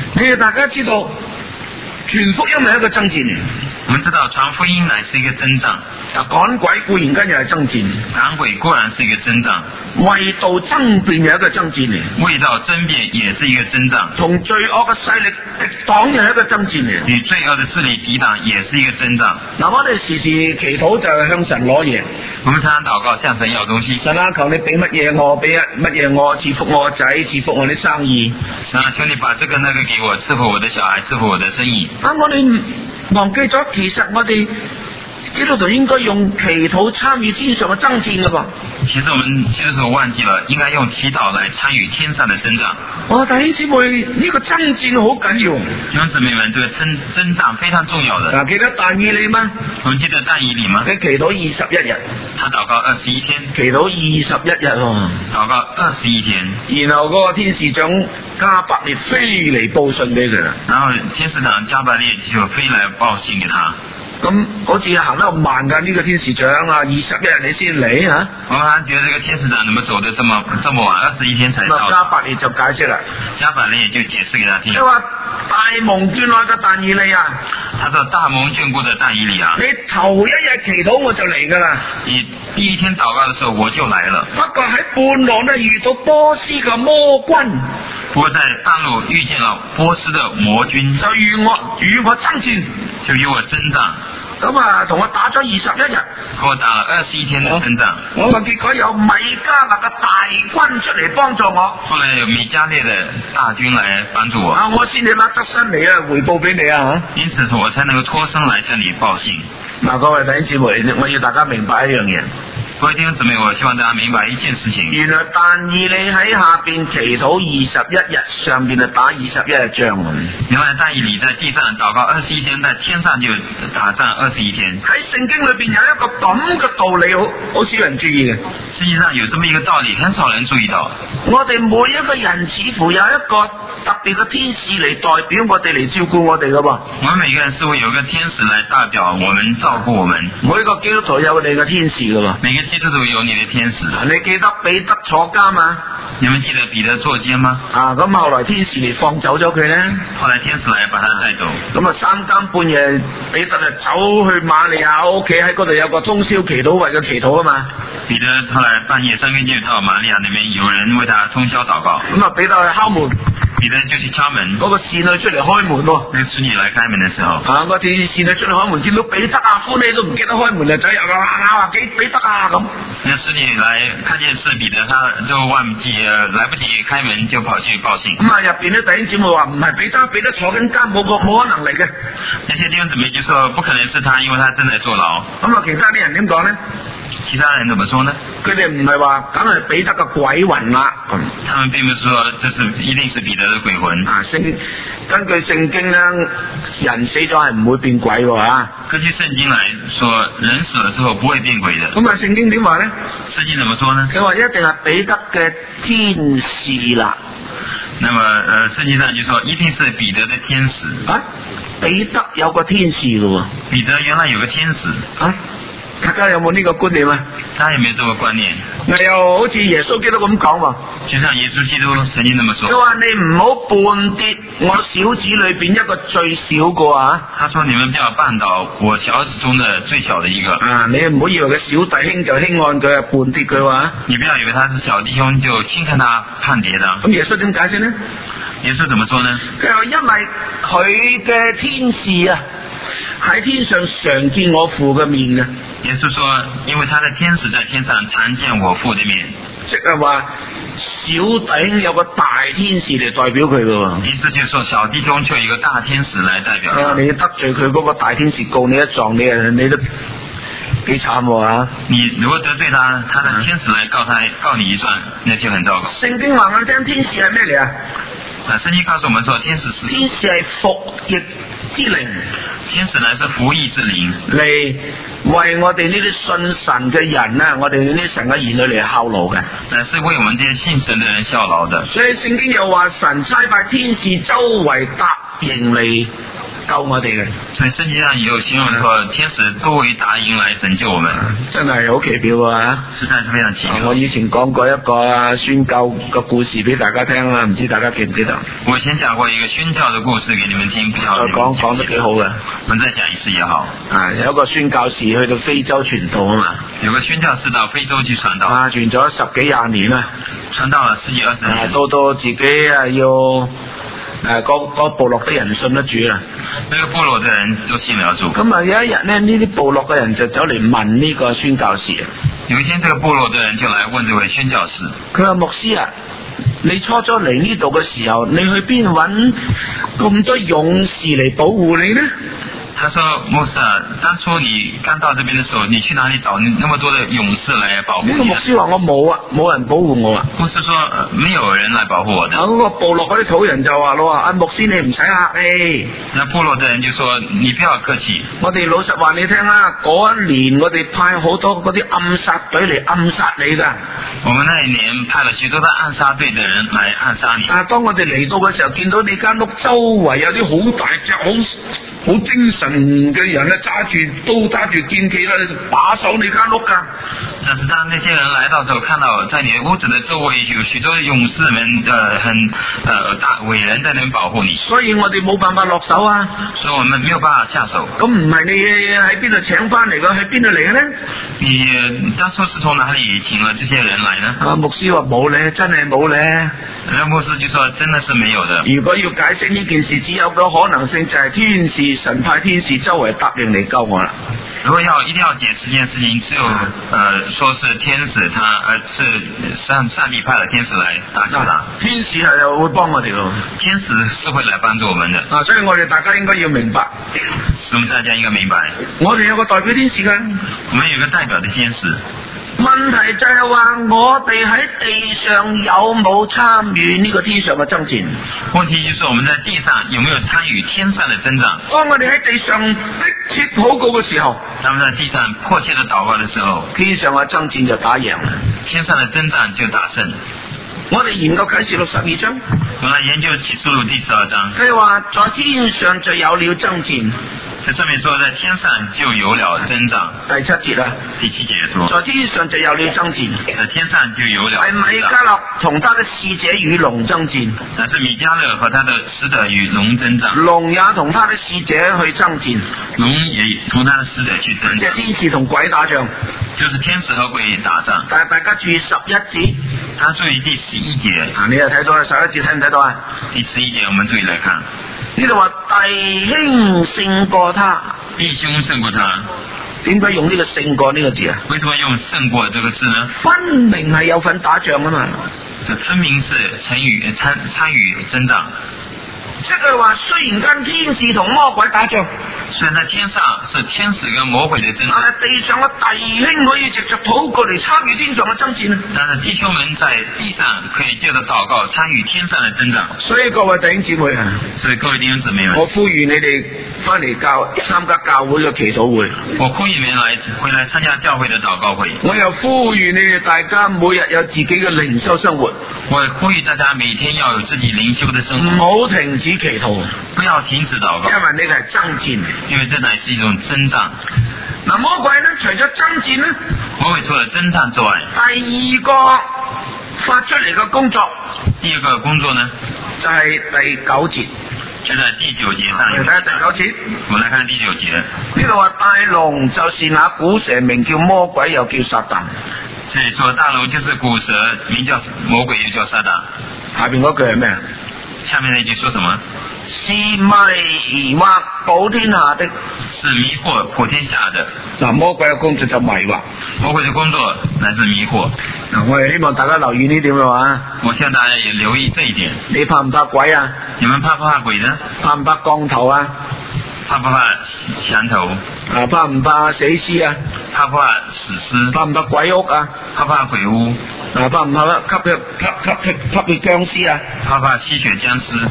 你哋大家知道傳福音係一個爭戰。 我們知道傳福音乃是一個征戰， 趕鬼固然間又係爭戰， 趕鬼固然是一個征戰， 為道爭辯又係一個爭戰嚟， 為道爭辯也是一個征戰， 同罪惡嘅勢力抵擋又係一個爭戰嚟， 與罪惡嘅勢力抵擋也是一個征戰。 嗱，我哋時時祈禱就係向神攞嘢， 我們常常禱告向神要東西， 神啊，求你俾乜嘢我，俾乜嘢我，賜福我仔，賜福我啲生意， 神啊，求你把這個那個給我，賜福我的小孩，賜福我的生意。 我哋忘記咗，其實我哋基督徒應該用祈禱參與天上嘅爭戰噶噃。 其實我們基督徒忘記了，應該用祈禱來參與天上的征戰。 弟兄姊妹，呢個爭戰好緊要。 弟兄姊妹們，這個征戰非常重要的。 記得但以理嗎？ 我們記得但以理嗎？ 佢祈禱21日， 他禱告21天， 祈禱21日喎， 禱告21天。 然後嗰個天使長加百列飛嚟報信俾佢啦。 然後天使長加百列就飛來報信給他。 咁好似行得咁慢噶呢個天使長啊，21日你先嚟吓？ 我還覺得這個天使長怎麼走得這麼晚，21天才到。 加百列就解釋啦， 加百列就解釋給他聽。 佢話大蒙眷愛嘅但以理啊， 他說大蒙眷顧的但以理啊， 你頭一日祈禱我就嚟噶啦。 你第一天禱告的時候我就來了。 不過喺半路呢遇到波斯嘅魔軍。 不過在半路遇見了波斯的魔軍， 就與我爭戰， 就與我征戰。 咁啊，同我打咗21日， 和我打了21天的征戰。 我話結果有米迦勒嘅大軍出嚟幫助我。 後來有米迦列的大軍來幫助我。 我先至甩側身嚟回報俾你啊！ 因此我才能夠脫身來向你報信。 各位弟兄姊妹，我要大家明白一樣嘢。 各位弟兄姊妹，我希望大家明白一件事情。 原來但以理喺下邊祈禱21日，上邊就打21日仗。 原來但以理在地上禱告21天，在天上就打仗21天。喺聖經裏邊有一個咁嘅道理，好少人注意嘅。 實際上有這麼一個道理，很少人注意到。 我哋每一個人似乎有一個特別嘅天使嚟代表我哋，嚟照顧我哋噶噃。 我們每個人似乎有個天使來代表我們，照顧我們。 每個基督徒有你嘅天使噶噃。 每個基督徒有你的天使。 你記得彼得坐監嘛？ 你們記得彼得坐監嗎？ 咁後來天使嚟放走咗佢咧。 後來天使來把他帶走。 咁3更半夜，彼得就走去瑪利亞屋企，喺嗰度有個通宵祈禱，為佢祈禱啊嘛。 彼得後來半夜3更就到瑪利亞那邊，有人為他通宵禱告。 咁彼得去敲門。 彼得就去敲門， 嗰個侍女出嚟開門喎。 那個侍女來開門的時候， 個侍女出嚟開門，見到彼得啊，呼你都唔記得開門，就走入啦，話彼得啊咁。那侍女來看見是彼得，他就忘記來不及開門，就跑去報信。 咁入邊啲弟兄姊妹話唔係彼得坐緊監，冇可能嚟嘅。 那些弟兄姊妹就說不可能是他，因為他正在坐牢。 咁其他啲人點講呢？ 其他人怎麼說呢？ 佢哋唔係話梗係彼得嘅鬼魂啦。 他們並不是說這是一定是彼得的鬼魂。 根據聖經呢，人死咗係唔會變鬼喎。 根據聖經來說，人死了之後不會變鬼的。 咁聖經點話呢？ 聖經怎麼說呢？ 佢話一定係彼得嘅天使啦。 那麼聖經上就說一定是彼得的天使。 彼得有個天使嘅喎。 彼得原來有個天使。 大家有冇呢個觀念啊？ 大家有沒有這個觀念？ 又好似耶穌基督咁講喎。 就像耶穌基督曾經這麼說。 佢話你唔好絆跌我小子裏邊一個最小個啊。 他說你們不要絆倒我小子中的最小的一個。 你唔好以為佢小弟兄就輕看佢絆跌佢話。 你不要以為他是小弟兄就輕看他絆跌的。 咁耶穌點解釋呢？ 耶穌怎麼說呢？ 佢話因為佢嘅天使啊喺天上常見我父嘅面嘅。 耶穌說，因為他的天使在天上常見我父的面， 即係話小弟兄有個大天使嚟代表佢嘅。 意思就是說，小弟兄就有一個大天使來代表。 你得罪佢嗰個大天使告你一狀，你都幾慘喎。 你如果得罪他，他的天使來告你一狀，那就很糟糕。 聖經話我聽天使係咩嚟啊？ 聖經告訴我們說，天使係服役之靈。 天使乃是服役之靈， 嚟為我哋呢啲信神嘅人啊，我哋呢啲神嘅兒女嚟效勞嘅， 乃是為我們這些信神嘅人效勞的。 所以聖經又話神差派天使周圍答應嚟救我哋嘅。 所以聖經上有形容說天使周圍打營來拯救我們， 真係好奇妙啊！ 實在是非常奇妙。 我以前講過一個宣教嘅故事俾大家聽啦，唔知大家記唔記得？ 我以前講過一個宣教嘅故事給你們聽，不曉得講得幾好嘅。 我再講一次也好。 有一個宣教士去到非洲傳道啊嘛。有個宣教士到非洲去傳道。傳咗10幾20年啦。 傳到了10幾20年。 到自己要。嗰部落嘅人信得主啦， 呢個部落嘅人都信了主。 咁啊有一日咧，呢啲部落嘅人就走嚟問呢個宣教士。 有一天，這個部落嘅人就來問這位宣教士。 佢話牧師啊，你初初嚟呢度嘅時候，你去邊揾咁多勇士嚟保護你呢？ 他說：牧師啊，當初你剛到這邊的時候，你去哪裡找那麼多的勇士來保護你？呢個牧師話：我冇啊，冇人保護我啊。牧師說：沒有人來保護我的。嗰個部落嗰啲土人就話咯：啊，牧師你唔使客氣。那部落的人就說：你不要客氣。我哋老實話你聽啦，嗰一年我哋派好多嗰啲暗殺隊嚟暗殺你㗎。我們那一年派了許多的暗殺隊的人來暗殺你。啊，當我哋嚟到嘅時候，見到你間屋周圍有啲好大隻好精神嘅人咧，揸住刀揸住劍旗啦，把守你間屋噶。但是當那些人來到時候，看到在你屋子的周圍有許多勇士們很大偉人在那邊保護你，所以我哋冇辦法落手啊。所以我們沒有辦法下手。咁唔係你喺邊度請翻嚟噶？喺邊度嚟嘅呢？你當初是從哪裡請了這些人來呢？啊，牧師話冇咧，真係冇咧。牧師就說真的是沒有的。如果要解釋呢件事，只有個可能性就係天使神派天使周圍答應嚟救我啦。如果一定要解釋這件事情，只有說是天使是上帝派了天使來搭救他。天使係會幫我哋咯。天使是會來幫助我們的。啊，所以我哋大家應該要明白。所以大家應該明白。我哋有個代表天使㗎。我們有個代表的天使。問題就係話我哋喺地上有冇參與呢個天上嘅爭戰？問題就是我們在地上有沒有參與天上的征戰？當我哋喺地上迫切禱告嘅時候，當我們在地上迫切的禱告的時候，天上嘅爭戰就打贏了，天上的征戰就打勝。我哋研究啟示錄12章，我哋研究啟示錄第12章，佢話在天上就有了爭戰。在上面說在天上就有了征戰。第7節啦，第7節說在天上就有了爭戰，在天上就有了。係米迦勒同他的使者與龍爭戰，但是米迦勒和他的使者與龍爭戰，龍也同他的使者去爭戰，龍也同他的使者去爭戰。即係天使同鬼打仗，就是天使和鬼打仗。但係大家注意11節，他注意第11節。啊，你又睇到啦，11節睇唔睇到啊？第11節我們注意來看。呢度話弟兄勝過他，弟兄勝過他，點解用呢個勝過呢個字啊？為什麼用勝過這個字呢？分明係有份打仗啊嘛，分明是參與征戰。即係話雖然跟天使同魔鬼打仗，雖然在天上是天使跟魔鬼的爭戰，但係地上嘅弟兄可以藉着禱告嚟參與天上嘅爭戰啊！但是弟兄們在地上可以借着禱告參與天上嘅征戰。所以各位弟兄姊妹啊，所以各位弟兄姊妹們，我呼籲你哋翻嚟參加教會嘅祈禱會。我呼籲你哋回來參加教會嘅禱告會。我又呼籲你哋大家每日有自己嘅靈修生活。我呼籲大家每天要有自己靈修嘅生活，唔好停止祈禱，不要停止禱告，因為呢個係爭戰，因為這乃是一種征戰。嗱，魔鬼呢，除咗爭戰呢，魔鬼除了征戰之外，第二個發出嚟嘅工作，第二個工作呢，就係第9節，就在第9節上。我哋睇下第9節，我們來看第9節。呢度話大龍就是那古蛇，名叫魔鬼，又叫撒旦。所以說大龍就是古蛇，名叫魔鬼，又叫撒旦。下邊嗰句係咩啊？下面那句說什麼？是迷惑普天下的，是迷惑普天下的。嗱，魔鬼嘅工作就迷惑，魔鬼嘅工作乃是迷惑。嗱，我哋希望大家留意呢點嘅話，我希望大家也留意這一點。你怕唔怕鬼啊？你們怕不怕鬼呢？怕唔怕降頭啊？怕不怕降頭？啊，怕唔怕死屍啊？怕不怕死屍？怕唔怕鬼屋啊？怕不怕鬼屋？啊，怕唔怕吸血僵屍啊？怕不怕吸血僵屍？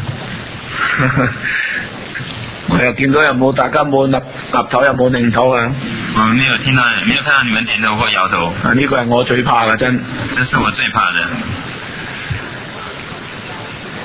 我又見到大家冇岌頭又冇擰頭啊！我沒有看到你們點頭或搖頭。啊，呢個係我最怕嘅真。這是我最怕的。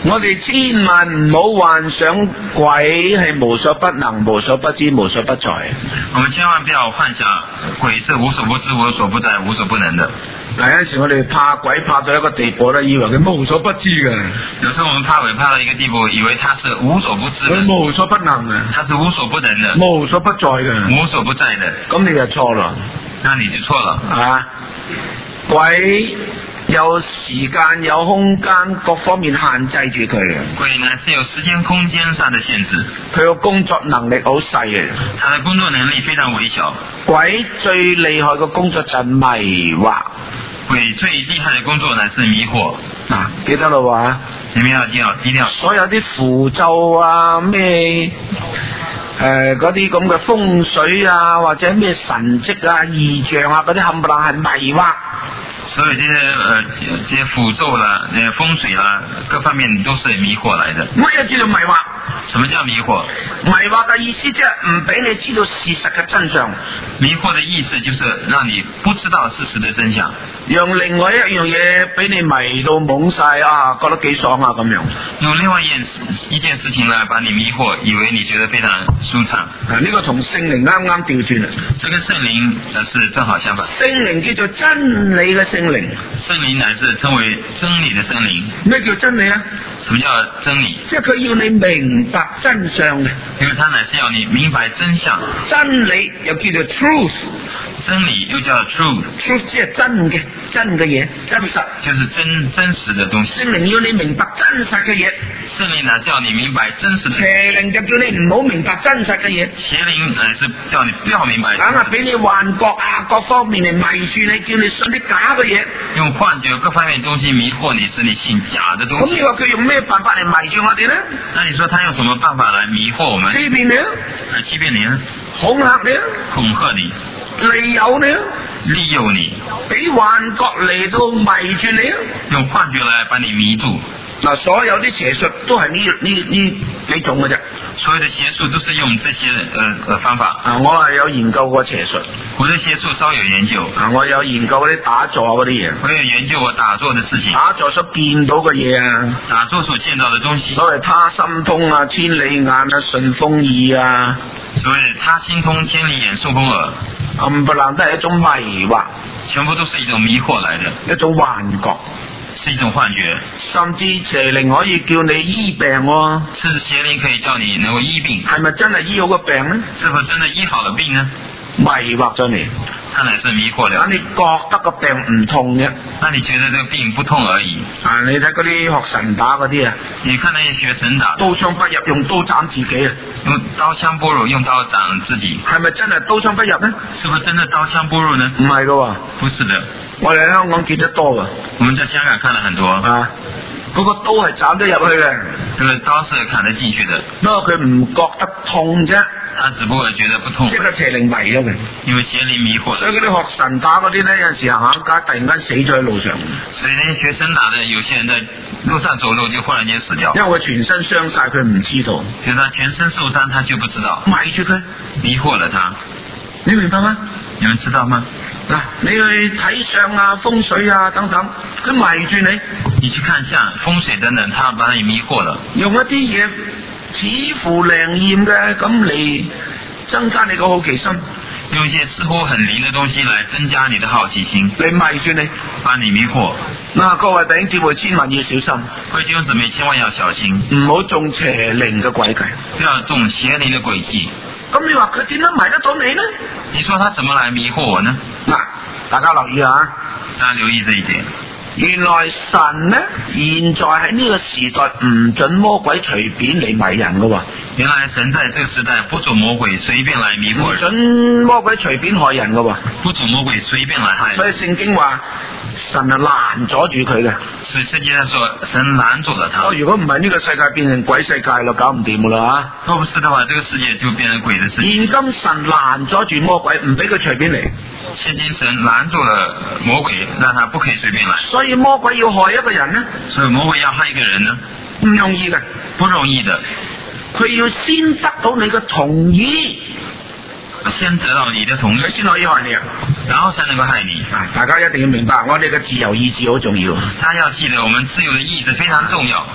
我哋千萬唔好幻想鬼係無所不能、無所不知、無所不在。 我們千萬不要幻想鬼是無所不知、無所不在、無所不能的。 嗱，有陣時我哋怕鬼怕到一個地步咧，以為佢無所不知嘅。 有時候我們怕鬼怕到一個地步，以為他是無所不知的， 佢無所不能嘅， 他是無所不能的， 無所不在嘅， 無所不在的。 咁你就錯啦， 那你就錯了啊！鬼有時間、有空間，各方面限制住佢嘅。 鬼呢是有時間、空間上的限制， 佢個工作能力好細嘅。 他的工作能力非常微小。 鬼最厲害嘅工作就係迷惑。 鬼最厲害的工作呢是迷惑。 嗱，記得咯喎， 你們要一定要。 所有啲符咒啊，咩嗰啲咁嘅風水啊，或者咩神蹟啊、異象啊，嗰啲冚唪唥係迷惑。 所有這些符咒啦、風水啦，各方面都是迷惑來的。 乜嘢叫做迷惑？ 什麼叫迷惑？ 迷惑嘅意思即係唔俾你知道事實嘅真相。 迷惑的意思就是讓你不知道事實的真相， 用另外一樣嘢俾你迷到懵晒啊，覺得幾爽啊咁樣。 用另外一件事情來把你迷惑，以為你覺得非常舒暢。 呢個同聖靈啱啱調轉啦。 這跟聖靈是正好相反。 聖靈叫做真理嘅聖靈。 聖靈乃是稱為真理的聖靈。 咩叫真理啊？ 什麼叫真理？ 即係佢要你明白真相嘅。 因為他乃是要你明白真相。 真理又叫做 truth。 真理又叫 truth。truth 即係真嘅嘢，真實。 就是真實的東西。 聖靈要你明白真實嘅嘢。 聖靈乃是要你明白真實的。 邪靈就叫你唔好明白真實嘅嘢。 邪靈乃是叫你不要明白。 硬係俾你幻覺啊，各方面嚟迷住你，叫你信啲假嘅嘢。 用幻覺各方面東西迷惑你，使你信假的東西。 咁你話佢用咩辦法嚟迷住我哋呢？ 那你說他用什麼辦法來迷惑我們？ 欺騙你啊！ 來欺騙你啊！ 恐嚇你啊！ 恐嚇你。 利誘你啊！ 利誘你。 俾幻覺嚟到迷住你啊！ 用幻覺來把你迷住。 嗱，所有啲邪術都係呢幾種嘅啫。 所有的邪術都是用這些方法。 我係有研究過邪術。 我對邪術稍有研究。 我有研究嗰啲打坐嗰啲嘢。 我有研究我打坐的事情。 打坐所見到嘅嘢啊。 打坐所見到的東西。 所謂他心通啊，千里眼啊，順風耳啊。 所謂他心通，千里眼，順風耳。 冚唪唥都係一種迷惑。 全部都是一種迷惑來的。 一種幻覺。 是一種幻覺， 甚至邪靈可以叫你醫病喎。 甚至邪靈可以叫你能夠醫病。 係咪真係醫好個病呢？ 是否真的醫好了病呢？ 迷惑咗你， 他乃是迷惑了。 但你覺得個病唔痛嘅， 那你覺得這個病不痛而已。 你睇嗰啲學神打嗰啲啊， 你看那些學神打， 刀槍不入，用刀斬自己啊！ 用刀槍不入，用刀斬自己， 係咪真係刀槍不入呢？ 是不是真的刀槍不入呢？ 唔係噶喎， 不是的。 我哋喺香港見得多噶。 我們在香港看了很多啊，嗰個刀係斬得入去嘅， 這個刀是砍得進去的， 不過佢唔覺得痛啫。 他只不過覺得不痛， 即係邪靈迷咗佢， 因為邪靈迷惑。所以嗰啲學神打嗰啲咧，有陣時行下街突然間死咗喺路上。 所以那些學神打的，有些人在路上走路就忽然間死掉。 因為佢全身傷晒，佢唔知道。 就是他全身受傷，他就不知道。 迷住佢， 迷惑了他。 你明白嗎？ 你們知道嗎？ 嗱，你去睇相啊、風水啊等等，佢迷住你。 你去看相、風水等等，他把你迷惑了。 用一啲嘢似乎靈驗嘅咁嚟增加你個好奇心。 用一些似乎很靈的東西來增加你的好奇心。 嚟迷住你， 把你迷惑。 嗱，各位弟兄姊妹千萬要小心。 各位弟兄姊妹千萬要小心， 唔好中邪靈嘅詭計。 不要中邪靈的詭計。 咁你話佢點樣迷得到你呢？ 你說他怎麼來迷惑我呢？ 嗱，大家留意啊！ 大家留意這一點。 原來神呢，現在喺呢個時代唔准魔鬼隨便嚟迷人噶喎。 原來神在這個時代不准魔鬼隨便來迷惑人， 唔准魔鬼隨便害人噶喎。 不准魔鬼隨便來害人。 所以聖經話神係攔阻住佢嘅。 所以聖經上說神攔阻了他。 如果唔係呢個世界變成鬼世界咯，搞唔掂噶啦吓。 若不是的話，這個世界就變成鬼的世界。 現今神攔阻住魔鬼，唔俾佢隨便嚟。 現今神攔住了魔鬼，讓他不可以隨便來。 所以魔鬼要害一個人呢？ 所以魔鬼要害一個人呢？ 唔容易嘅， 不容易的。 佢要先得到你嘅同意， 先得到你的同意， 佢先可以害你啊， 然後才能夠害你。 大家一定要明白，我哋嘅自由意志好重要。 大家要記得，我們自由的意志非常重要。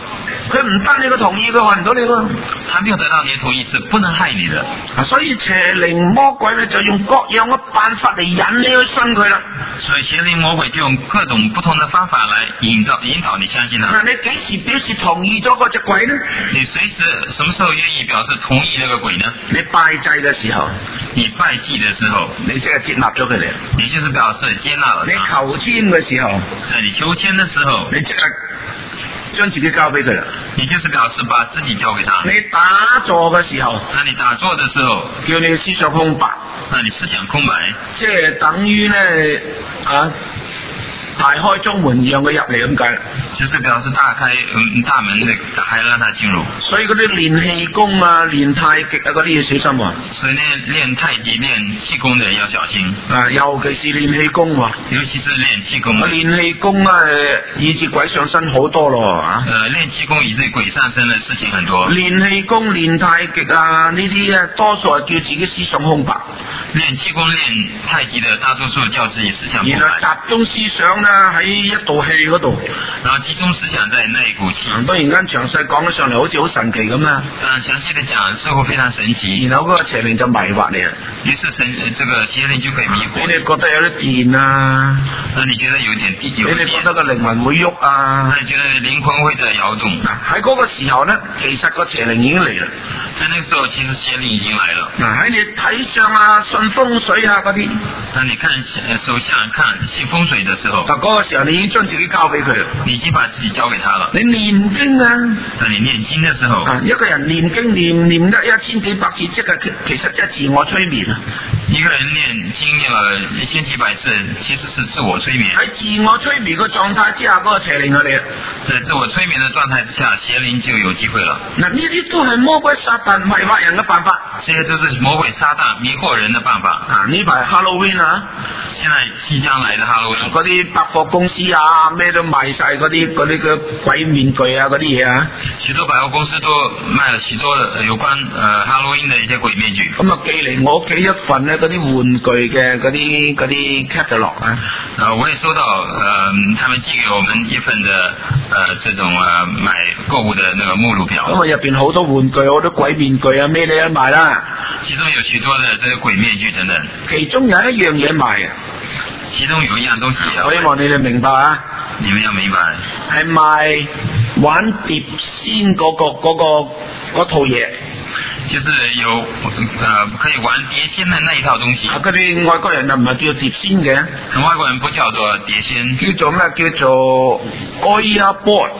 佢唔得你個同意，佢害唔到你喎。 他沒有得到你的同意是不能害你的。 所以邪靈魔鬼咧就用各樣嘅辦法嚟引你去信佢啦。 所以邪靈魔鬼就用各種不同的方法來引導你相信他。 你幾時表示同意咗嗰隻鬼呢？ 你隨時什麼時候願意表示同意那個鬼呢？ 你拜祭嘅時候， 你拜祭的時候， 你即係接納咗佢哋。 你就是表示接納了他。 你求籤嘅時候， 在你求籤的時候， 你即係將自己交俾佢啦。 你就是表示把自己交給他。 你打坐嘅時候， 那你打坐的時候， 叫你嘅思想空白， 那你思想空白， 即係等於咧大開中門讓佢入嚟咁解， 就是表示大開大門的還讓他進入。 所以嗰啲練氣功啊、練太極啊嗰啲要小心喎。 所以呢，練太極、練氣功的人要小心。 尤其是練氣功喎， 尤其是練氣功。 練氣功以致鬼上身好多咯練氣功以致鬼上身的事情很多。 練氣功、練太極啊呢啲多數係叫自己思想空白。 練氣功、練太極的大多數叫自己思想空白。 然後集中思想喺一道氣嗰度， 然後集中思想在那一股氣。 當然間詳細講起上嚟好似好神奇咁啦。 詳細的講似乎非常神奇。 然後嗰個邪靈就迷惑你啦。 於是這個邪靈就可以迷惑。 你哋覺得有啲電啊？ 那你覺得有點電？ 你哋覺得個靈魂會喐啊？ 那你覺得靈魂會在搖動？ 喺嗰個時候呢，其實個邪靈已經嚟啦。 在那個時候，其實邪靈已經來了。 喺你睇相啊、信風水啊嗰啲， 當你看手相、看信風水的時候， 嗰個時候你已經將自己交俾佢啦。 你已經把自己交給他了。 你念經啊？ 當你念經的時候， 一個人念經念得1000幾百次，即係其實即係自我催眠啊。 一個人念經念了1000幾百次，其實是自我催眠。 喺自我催眠嘅狀態之下，嗰個邪靈嚟。 在自我催眠的狀態之下，邪靈就有機會了。 嗱，呢啲都係魔鬼撒旦迷惑人嘅辦法。 這些都是魔鬼撒旦迷惑人的辦法。 呢排 Halloween 啊， 現在即將來的 Halloween， 嗰啲百貨公司啊，咩都賣晒嗰啲嘅鬼面具啊，嗰啲嘢啊。 許多百貨公司都賣了許多有關Halloween 的一些鬼面具。 咁啊，寄嚟我屋企一份咧，嗰啲玩具嘅嗰啲 catalog 啊。 我也收到他們寄給我們一份的這種買購物的那個目錄表。咁啊， 入邊好多玩具，好多鬼面具啊，咩你都賣啦。 其中有許多的這個鬼面具等等。 其中有一樣嘢賣啊。 其中有一樣東西啊。 我希望你哋明白啊。 你們要明白。 係賣玩碟仙嗰套嘢。 就是有可以玩碟仙的那一套東西。 嗰啲外國人就唔係叫碟仙嘅， 外國人不叫做碟仙， 叫做咩？叫做 Ouija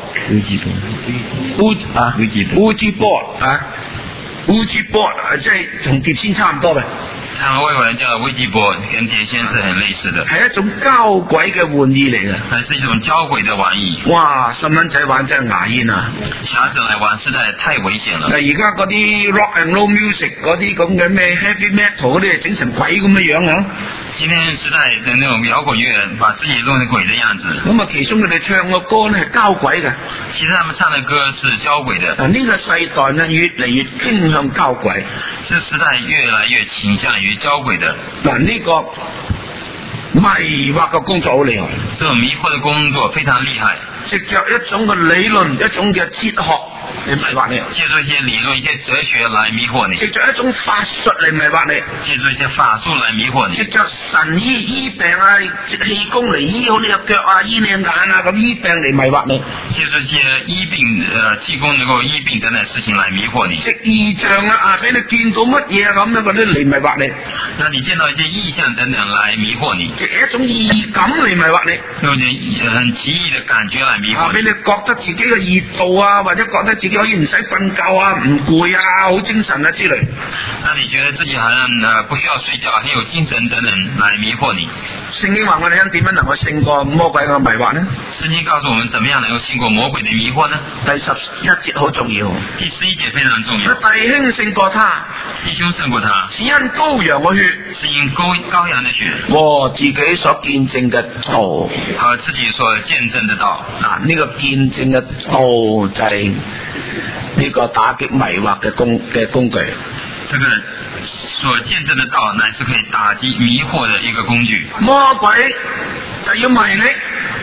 board。Ouija board 啊 ，Ouija board 即係同碟仙差唔多嘅。 他們外國人叫維基波，跟碟仙是很類似的。 係一種交鬼嘅玩意嚟嘅。 係一種交鬼嘅玩意。 哇！細蚊仔玩真係牙煙啊！ 小孩子嚟玩實在太危險了。 而家嗰啲 rock and roll music 嗰啲咁嘅咩 heavy metal 嗰啲，整成鬼咁嘅樣啊！ 今天時代的那種搖滾樂，把自己弄成鬼的樣子。 咁啊，其中佢哋唱嘅歌咧係交鬼嘅。 其實他們唱嘅歌是交鬼的。 呢個世代呢，越嚟越傾向交鬼。 這時代越來越傾向於交鬼的。 呢個迷惑嘅工作好厲害。 這種迷惑嘅工作非常厲害。 藉着一種嘅理論，一種嘅哲學嚟迷惑你。 借助一些理論、一些哲學來迷惑你。 藉着一種法術嚟迷惑你。 借助一些法術來迷惑你。 藉着神醫病啊、氣功嚟醫好你嘅腳啊、醫你眼啊，咁醫病嚟迷惑你。 借助一些醫病氣功能夠醫病等等事情來迷惑你。 藉異象啊，俾你見到乜嘢咁樣嗰啲嚟迷惑你。 讓你見到一些異象等等來迷惑你。 藉一種異感嚟迷惑你。 用啲很奇異嘅感覺來迷惑你。 俾你覺得自己嘅熱度啊，或者覺得自己可以唔使瞓覺啊，唔攰啊，好精神啊之類。 讓你覺得自己好像不需要睡覺，很有精神等等來迷惑你。 聖經話我哋點樣能夠勝過魔鬼嘅迷惑呢？ 聖經告訴我們怎麼樣能夠勝過魔鬼的迷惑呢？ 第11節好重要。 第11節非常重要。 弟兄勝過他， 弟兄勝過他， 是因羔羊嘅血， 是因羔羊的血， 和自己所見證嘅道， 和自己所見證的道。 呢個見證嘅道就係呢個打擊迷惑嘅工具。 這個所見證的道乃是可以打擊迷惑的一個工具。 魔鬼就要迷你，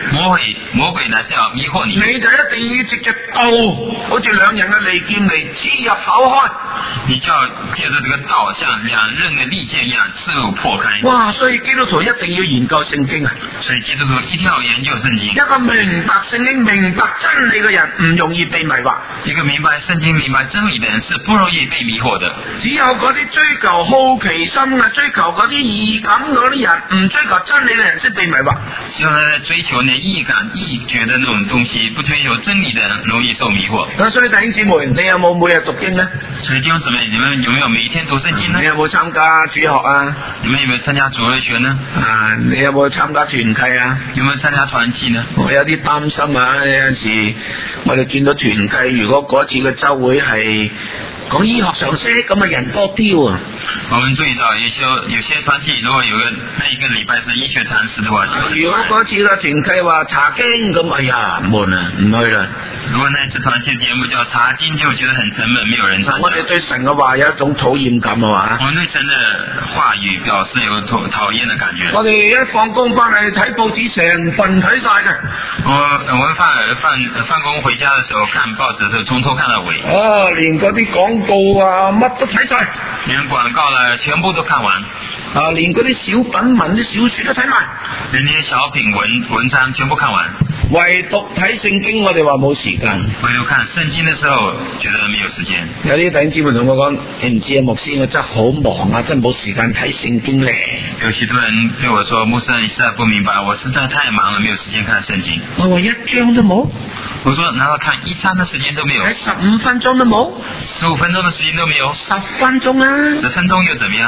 魔鬼乃是要迷惑你， 你就一定要藉着道，好似兩人嘅利劍嚟刺入口開。 你就要借着這個道，像兩刃嘅利劍一樣刺入破開。 哇！所以基督徒一定要研究聖經啊！ 所以基督徒一定要研究聖經。 一個明白聖經、明白真理嘅人，唔容易被迷惑。 一個明白聖經、明白真理嘅人是不容易被迷惑的。 只有嗰啲追求好奇心啊、追求嗰啲異感嗰啲人，唔追求真理嘅人先被迷惑。 只有在追求那異感、異覺的那種東西，不追求真理的人，容易受迷惑。 所以弟兄姊妹，你有冇每日讀經呢？ 所以弟兄姊妹，你們有沒有每一天讀聖經呢？ 你有冇參加主學啊？ 你們有沒有參加主日學呢？ 你有冇參加團契啊？ 有沒有參加團契呢？ 我有啲擔心啊！有陣時我哋見到團契，如果嗰次嘅週會係講醫學常識，咁啊人多啲啊。 我們注意到有些團體，如果有那一個禮拜是醫學常識的話， 如果嗰次嘅團契話查經，咁哎呀悶啊，唔去啦。 如果那次團契節目叫查經，就覺得很沉悶，沒有人參加。 我哋對神嘅話有一種討厭感啊嘛。 我們對神的話語表示有討厭的感覺。 我哋一放工翻嚟睇報紙，成份睇晒嘅。 我們放工回家的時候看報紙的時候，從頭看到尾。 連嗰啲廣告啊，乜都睇晒。 連廣告啦，全部都看完。 連嗰啲小品文、啲小說都睇埋。 連那些小品文章全部看完。 唯獨睇聖經，我哋話冇時間。 唯獨看聖經的時候，覺得沒有時間。 有啲弟兄姊妹同我講：你唔知啊，牧師，我真係好忙啊，真係冇時間睇聖經咧。 有許多人對我說：牧師，你實在不明白，我實在太忙了，沒有時間看聖經。 我話一章都冇。 我說：難道看一章的時間都沒有 ？15分鐘都冇 ？15分鐘的時間都沒有 ？10分鐘啊 ？10分鐘又怎麼樣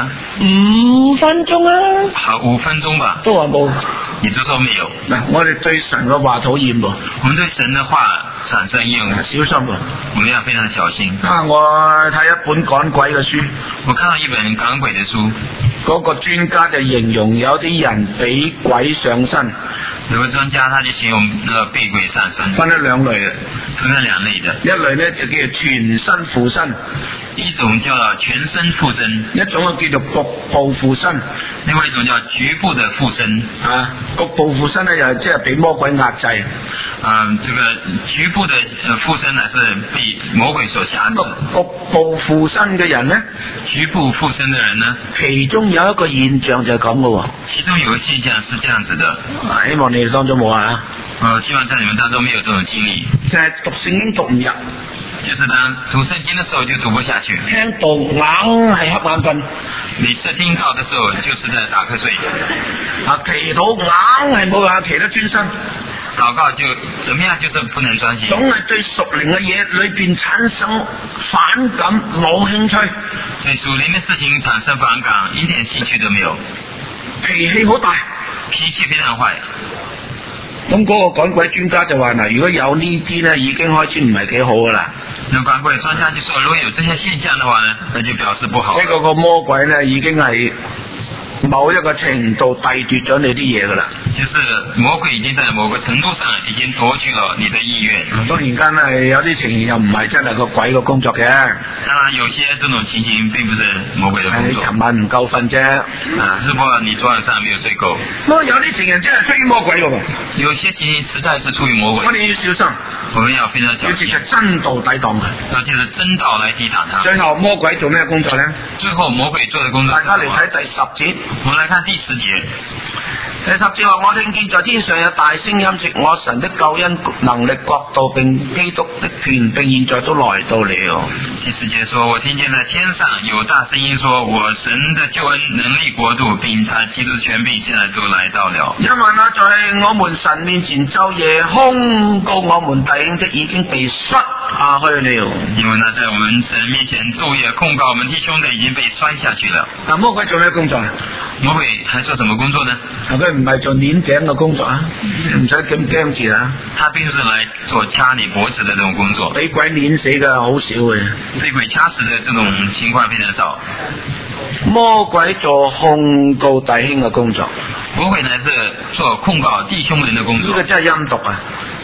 ？5分鐘啊？ 好，5分鐘吧。 都話冇。 你就說沒有。 嗱，我哋對神嘅話討厭喎。 我們對神的話產生厭惡， 小心喎。 我們要非常小心。 我睇一本趕鬼嘅書， 我看到一本趕鬼的書， 嗰個專家就形容有啲人俾鬼上身。 有個專家他就形容那個被鬼上身， 分咗兩類嘅， 分咗兩類的， 一類呢就叫全身附身， 一種叫做全身附身， 一種叫做局部附身， 另外一種叫局部的附身。 局部附身呢就即係俾魔鬼壓制。 這個局部的附身呢是被魔鬼所轄制。 局部附身嘅人呢， 局部附身的人呢， 其中有一個現象就係咁嘅喎。 其中有個現象是這樣子的， 希望你哋當中冇啊。 希望在你們當中沒有這種經歷， 就係讀聖經讀唔入， 就是當讀聖經的時候就讀不下去， 聽到硬係瞌眼瞓。 每次聽到的時候就是在打瞌睡， 祈禱硬係冇辦法祈得專心。 禱告就怎麼樣，就是不能專心， 總係對屬靈嘅嘢裏邊產生反感，冇興趣。 對屬靈的事情產生反感，一點興趣都沒有。 脾氣好大， 脾氣非常壞。 咁嗰個趕鬼專家就話嗱，如果有呢啲咧，已經開始唔係幾好噶啦。 那趕鬼專家就說，如果有這些現象的話呢，那就表示不好。 呢個魔鬼咧已經係某一個程度奪奪咗你啲嘢噶啦， 就是魔鬼已經在某個程度上已經奪取了你的意願。 當然間係有啲情形又唔係真係個鬼嘅工作嘅。 當然有些這種情形並不是魔鬼的工作。 你尋晚唔夠瞓啫， 只不過你昨晚上沒有睡夠。 有啲情形真係出於魔鬼嘅。 有些情形實在是出於魔鬼。 我哋要小心， 我們要非常小心。 要藉着真道抵擋佢， 要藉着真道來抵擋他。 最後魔鬼做咩工作呢？ 最後魔鬼做的工作， 大家嚟睇第10節。 我們來看第10節。 第10節話：我聽見在天上有大聲音，說我神的救恩、能力、國度並基督的權柄，現在都來到了。 第10節說：我聽見在天上有大聲音說，我神的救恩、能力、國度並他基督的權柄，現在都來到了。 因為那在我們神面前晝夜控告我們弟兄的，已經被摔下去了。 因為那在我們神面前晝夜控告我們弟兄的，已經被摔下去了。 魔鬼做咩工作？ 魔鬼還做什麼工作呢？ 佢唔係做攆頸嘅工作啊，唔使咁驚住啊。 他並不是來做掐你脖子的這種工作。 俾鬼攆死嘅好少嘅， 被鬼掐死的這種情況非常少。 魔鬼做控告弟兄嘅工作， 魔鬼乃是做控告弟兄人的工作。 呢個真係陰毒啊！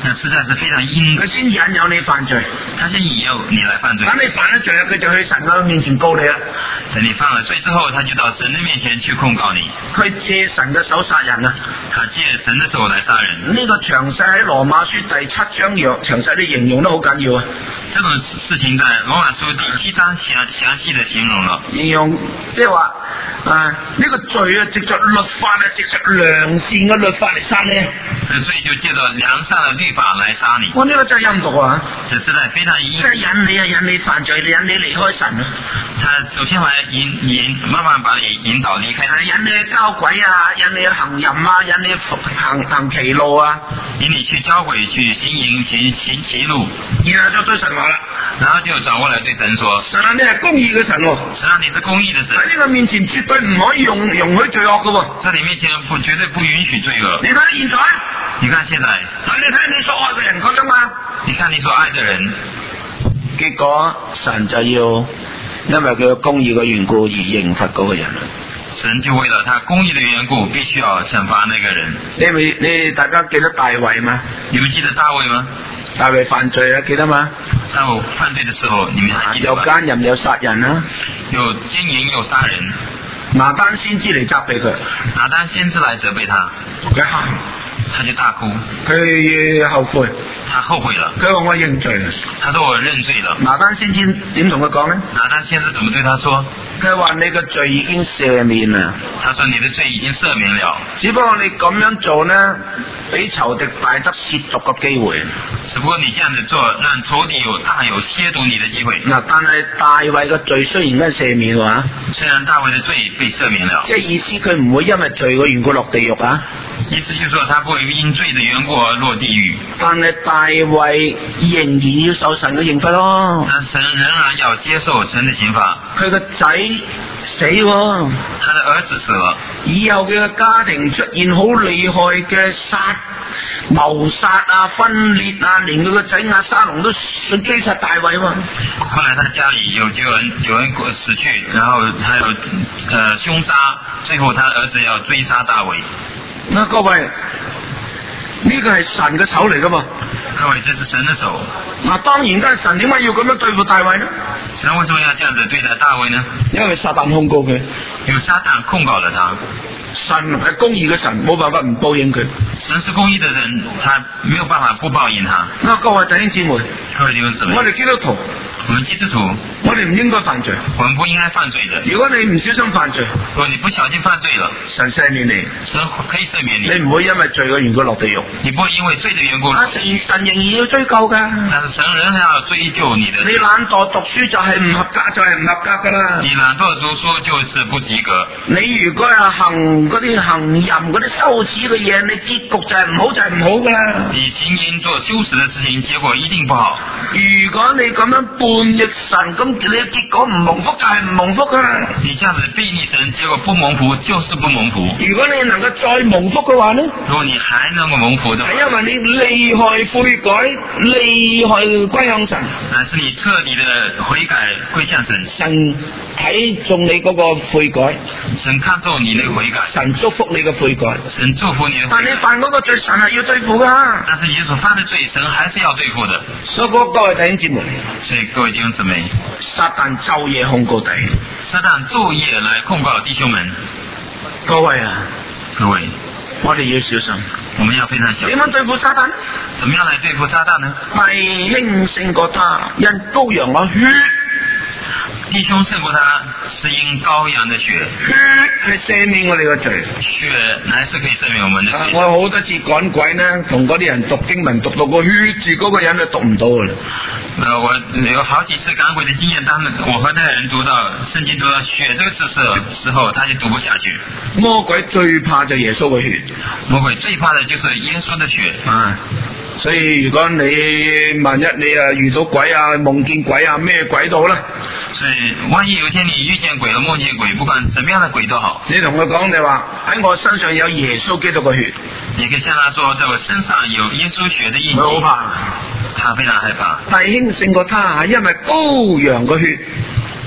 那實在是非常陰。 佢先引誘你犯罪， 他先引誘你來犯罪。 等你犯咗罪啦，佢就去神嘅面前告你啦。 等你犯了罪之後，他就到神的面前去控告你。 佢借神嘅手殺人啊！ 他借神的手來殺人。 呢個詳細喺羅馬書第7章詳細啲形容得好緊要啊！ 這種事情在羅馬書第7章詳細的形容了。 形容即係話呢個罪啊，藉着律法啊，藉着良善嘅律法嚟殺你。 這罪就借着良善嘅律法來殺你。 我呢個真係陰毒啊！ 這實在非常陰。 即係引你犯罪，引你離開神啊！ 他首先來慢慢把你引導離開， 引你去交鬼啊，引你去行淫啊，引你行歧路啊， 引你去交鬼去行淫行歧路， 然後就對神話啦， 然後就轉過來對神說： 神啊，你係公義嘅神喎， 神啊，你是公義的神， 喺呢個面前絕對唔可以容許罪惡嘅喎， 在你面前絕對不允許罪惡。 你睇現在， 你看現在， 你睇你所愛嘅人咁樣嘛， 你看你所愛的人， 結果神就要因為佢嘅公義嘅緣故而刑罰嗰個人。 神就為了他公義的緣故，必須要懲罰那個人。 你大家記得大衛嗎？ 你們記得大衛嗎？ 大衛犯罪啊，記得嗎？ 大衛犯罪的時候，你們還記得嗎？ 有奸淫有殺人啊， 有奸淫有殺人。 拿單先知嚟責備佢， 拿單先知來責備他， 佢喊， 他就大哭， 佢後悔， 他後悔了， 佢話我認罪啦， 他說我認罪了。 拿單先知點同佢講呢？ 拿單先知怎麼對他說？ 佢話你嘅罪已經赦免啦， 他說你的罪已經赦免了， 只不過你咁樣做呢，俾仇敵大得褻瀆嘅機會。 只不過你這樣子做，讓仇敵大有褻瀆你的機會。 嗱，但係大衛嘅罪雖然係赦免話， 雖然大衛的罪被赦免了， 即係意思佢唔會因為罪嘅緣故落地獄啊。 意思就是說他不會因罪的緣故而落地獄。 但係大衛仍然要受神嘅刑罰咯。 但神仍然要接受神的刑罰。 佢個仔死喎， 他的兒子死了， 以後佢嘅家庭出現好厲害嘅謀殺啊、分裂啊，連佢個仔押沙龍都追殺大衛嘛。 後來他家裏有九人死去，然後還有兇殺，最後他兒子要追殺大衛。 嗱，各位，呢個係神嘅手嚟噶嘛？ 各位，這是神的手。 嗱，當然都係神，點解要咁樣對付大衛呢？ 神為什麼要這樣子對待大衛呢？ 因為撒旦控告佢， 因為撒旦控告了他。 神係公義嘅神，冇辦法唔報應佢。 神是公義的人，他沒有辦法不報應他。 嗱，各位弟兄姊妹， 各位弟兄姊妹， 我哋基督徒， 我們基督徒， 我哋唔應該犯罪。 我們不應該犯罪的。 如果你唔小心犯罪， 如果你不小心犯罪了， 神赦免你， 神可以赦免你。 你唔會因為罪嘅緣故落地獄， 你不會因為罪的緣故。 神仍然要追究噶。 但是神仍然要追究你的。 你懶惰讀書就係唔合格，就係唔合格噶啦。 你懶惰讀書就是不及格。 你如果係行淫嗰啲羞恥嘅嘢，你結局就係唔好，就係唔好噶啦。 你行淫做羞恥的事情，結果一定不好。 如果你咁樣叛逆神，咁你嘅結果唔蒙福就係唔蒙福噶啦。 你這樣子背逆神，結果不蒙福就是不蒙福。 如果你能夠再蒙福嘅話呢？ 如果你還能夠蒙福的話， 係因為你厲害悔改，厲害歸向神。 但是你徹底的悔改歸向神， 神睇中你嗰個悔改， 神看中你那個悔改， 神祝福你嘅悔改， 神祝福你的悔改。 但你犯嗰個罪，神係要對付噶。 但是你所犯的罪，神還是要對付的。 所以各位弟兄姊妹， 所以各位弟兄姊妹， 撒旦晝夜控告弟兄， 撒旦晝夜來控告弟兄們。 各位啊， 各位， 我哋要小心， 我們要非常小心。 點樣對付撒旦？ 怎麼樣來對付撒旦呢？ 弟兄勝過他，因羔羊嘅血。 弟兄勝過他，是因羔羊的血。 血係赦免我哋嘅罪， 血乃是可以赦免我們的罪。 我好多次趕鬼呢，同嗰啲人讀經文讀到個血字，嗰個人就讀唔到噶啦。 我有好幾次趕鬼的經驗，當我和那個人讀到聖經讀到血這個字的時候，他就讀不下去。 魔鬼最怕就耶穌嘅血， 魔鬼最怕的就是耶穌的血啊！所以如果你萬一你遇到鬼啊、夢見鬼啊、咩鬼都好啦， 所以萬一有一天你遇見鬼了、夢見鬼，不管怎麼樣的鬼都好， 你同佢講，你話喺我身上有耶穌基督嘅血， 你可以向他說，在我身上有耶穌血的印記。 佢好怕， 他非常害怕。 弟兄勝過他，因為羔羊嘅血。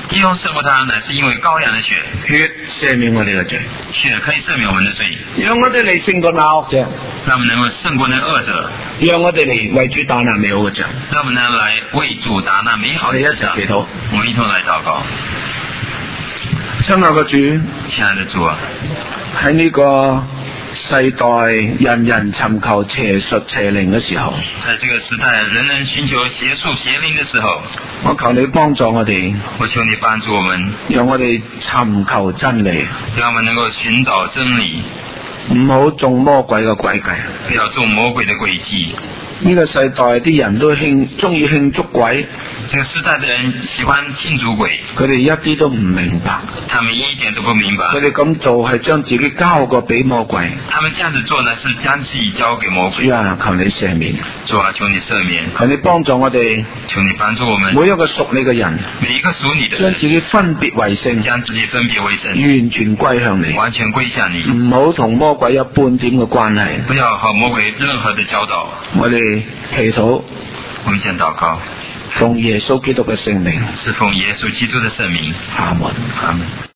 弟兄胜過他，乃是因為羔羊的血， 血赦免我哋嘅罪， 血可以赦免我們的罪， 讓我哋嚟勝過那惡者， 讓我們能夠勝過那惡者， 讓我哋嚟為主打那美好嘅仗， 讓我們能來為主打那美好的仗。 我哋一齊祈禱， 我們一同來禱告。 親愛嘅主， 親愛的主啊， 喺呢個世代人人尋求邪術邪靈嘅時候， 在這個時代人人尋求邪術邪靈的時候， 我求你幫助我哋， 我求你幫助我們， 讓我哋尋求真理， 讓我們能夠尋找真理， 唔好中魔鬼嘅詭計， 不要中魔鬼的詭計。 呢個世代啲人都中意慶祝鬼， 這個時代的人喜歡慶祝鬼， 佢哋一啲都唔明白， 他們一點都不明白， 佢哋咁做係將自己交過俾魔鬼， 他們這樣子做呢，是將自己交給魔鬼。 主啊，求你赦免， 主啊，求你赦免， 求你幫助我哋， 求你幫助我們， 每一個屬你嘅人， 每一個屬你的人， 將自己分別為聖， 將自己分別為聖， 完全歸向你， 完全歸向你， 唔好同魔鬼有半點嘅關係， 不要和魔鬼任何的交道。 我哋祈禱， 我們先禱告， 奉耶穌基督嘅聖名， 是奉耶穌基督的聖名， 阿門， 阿門。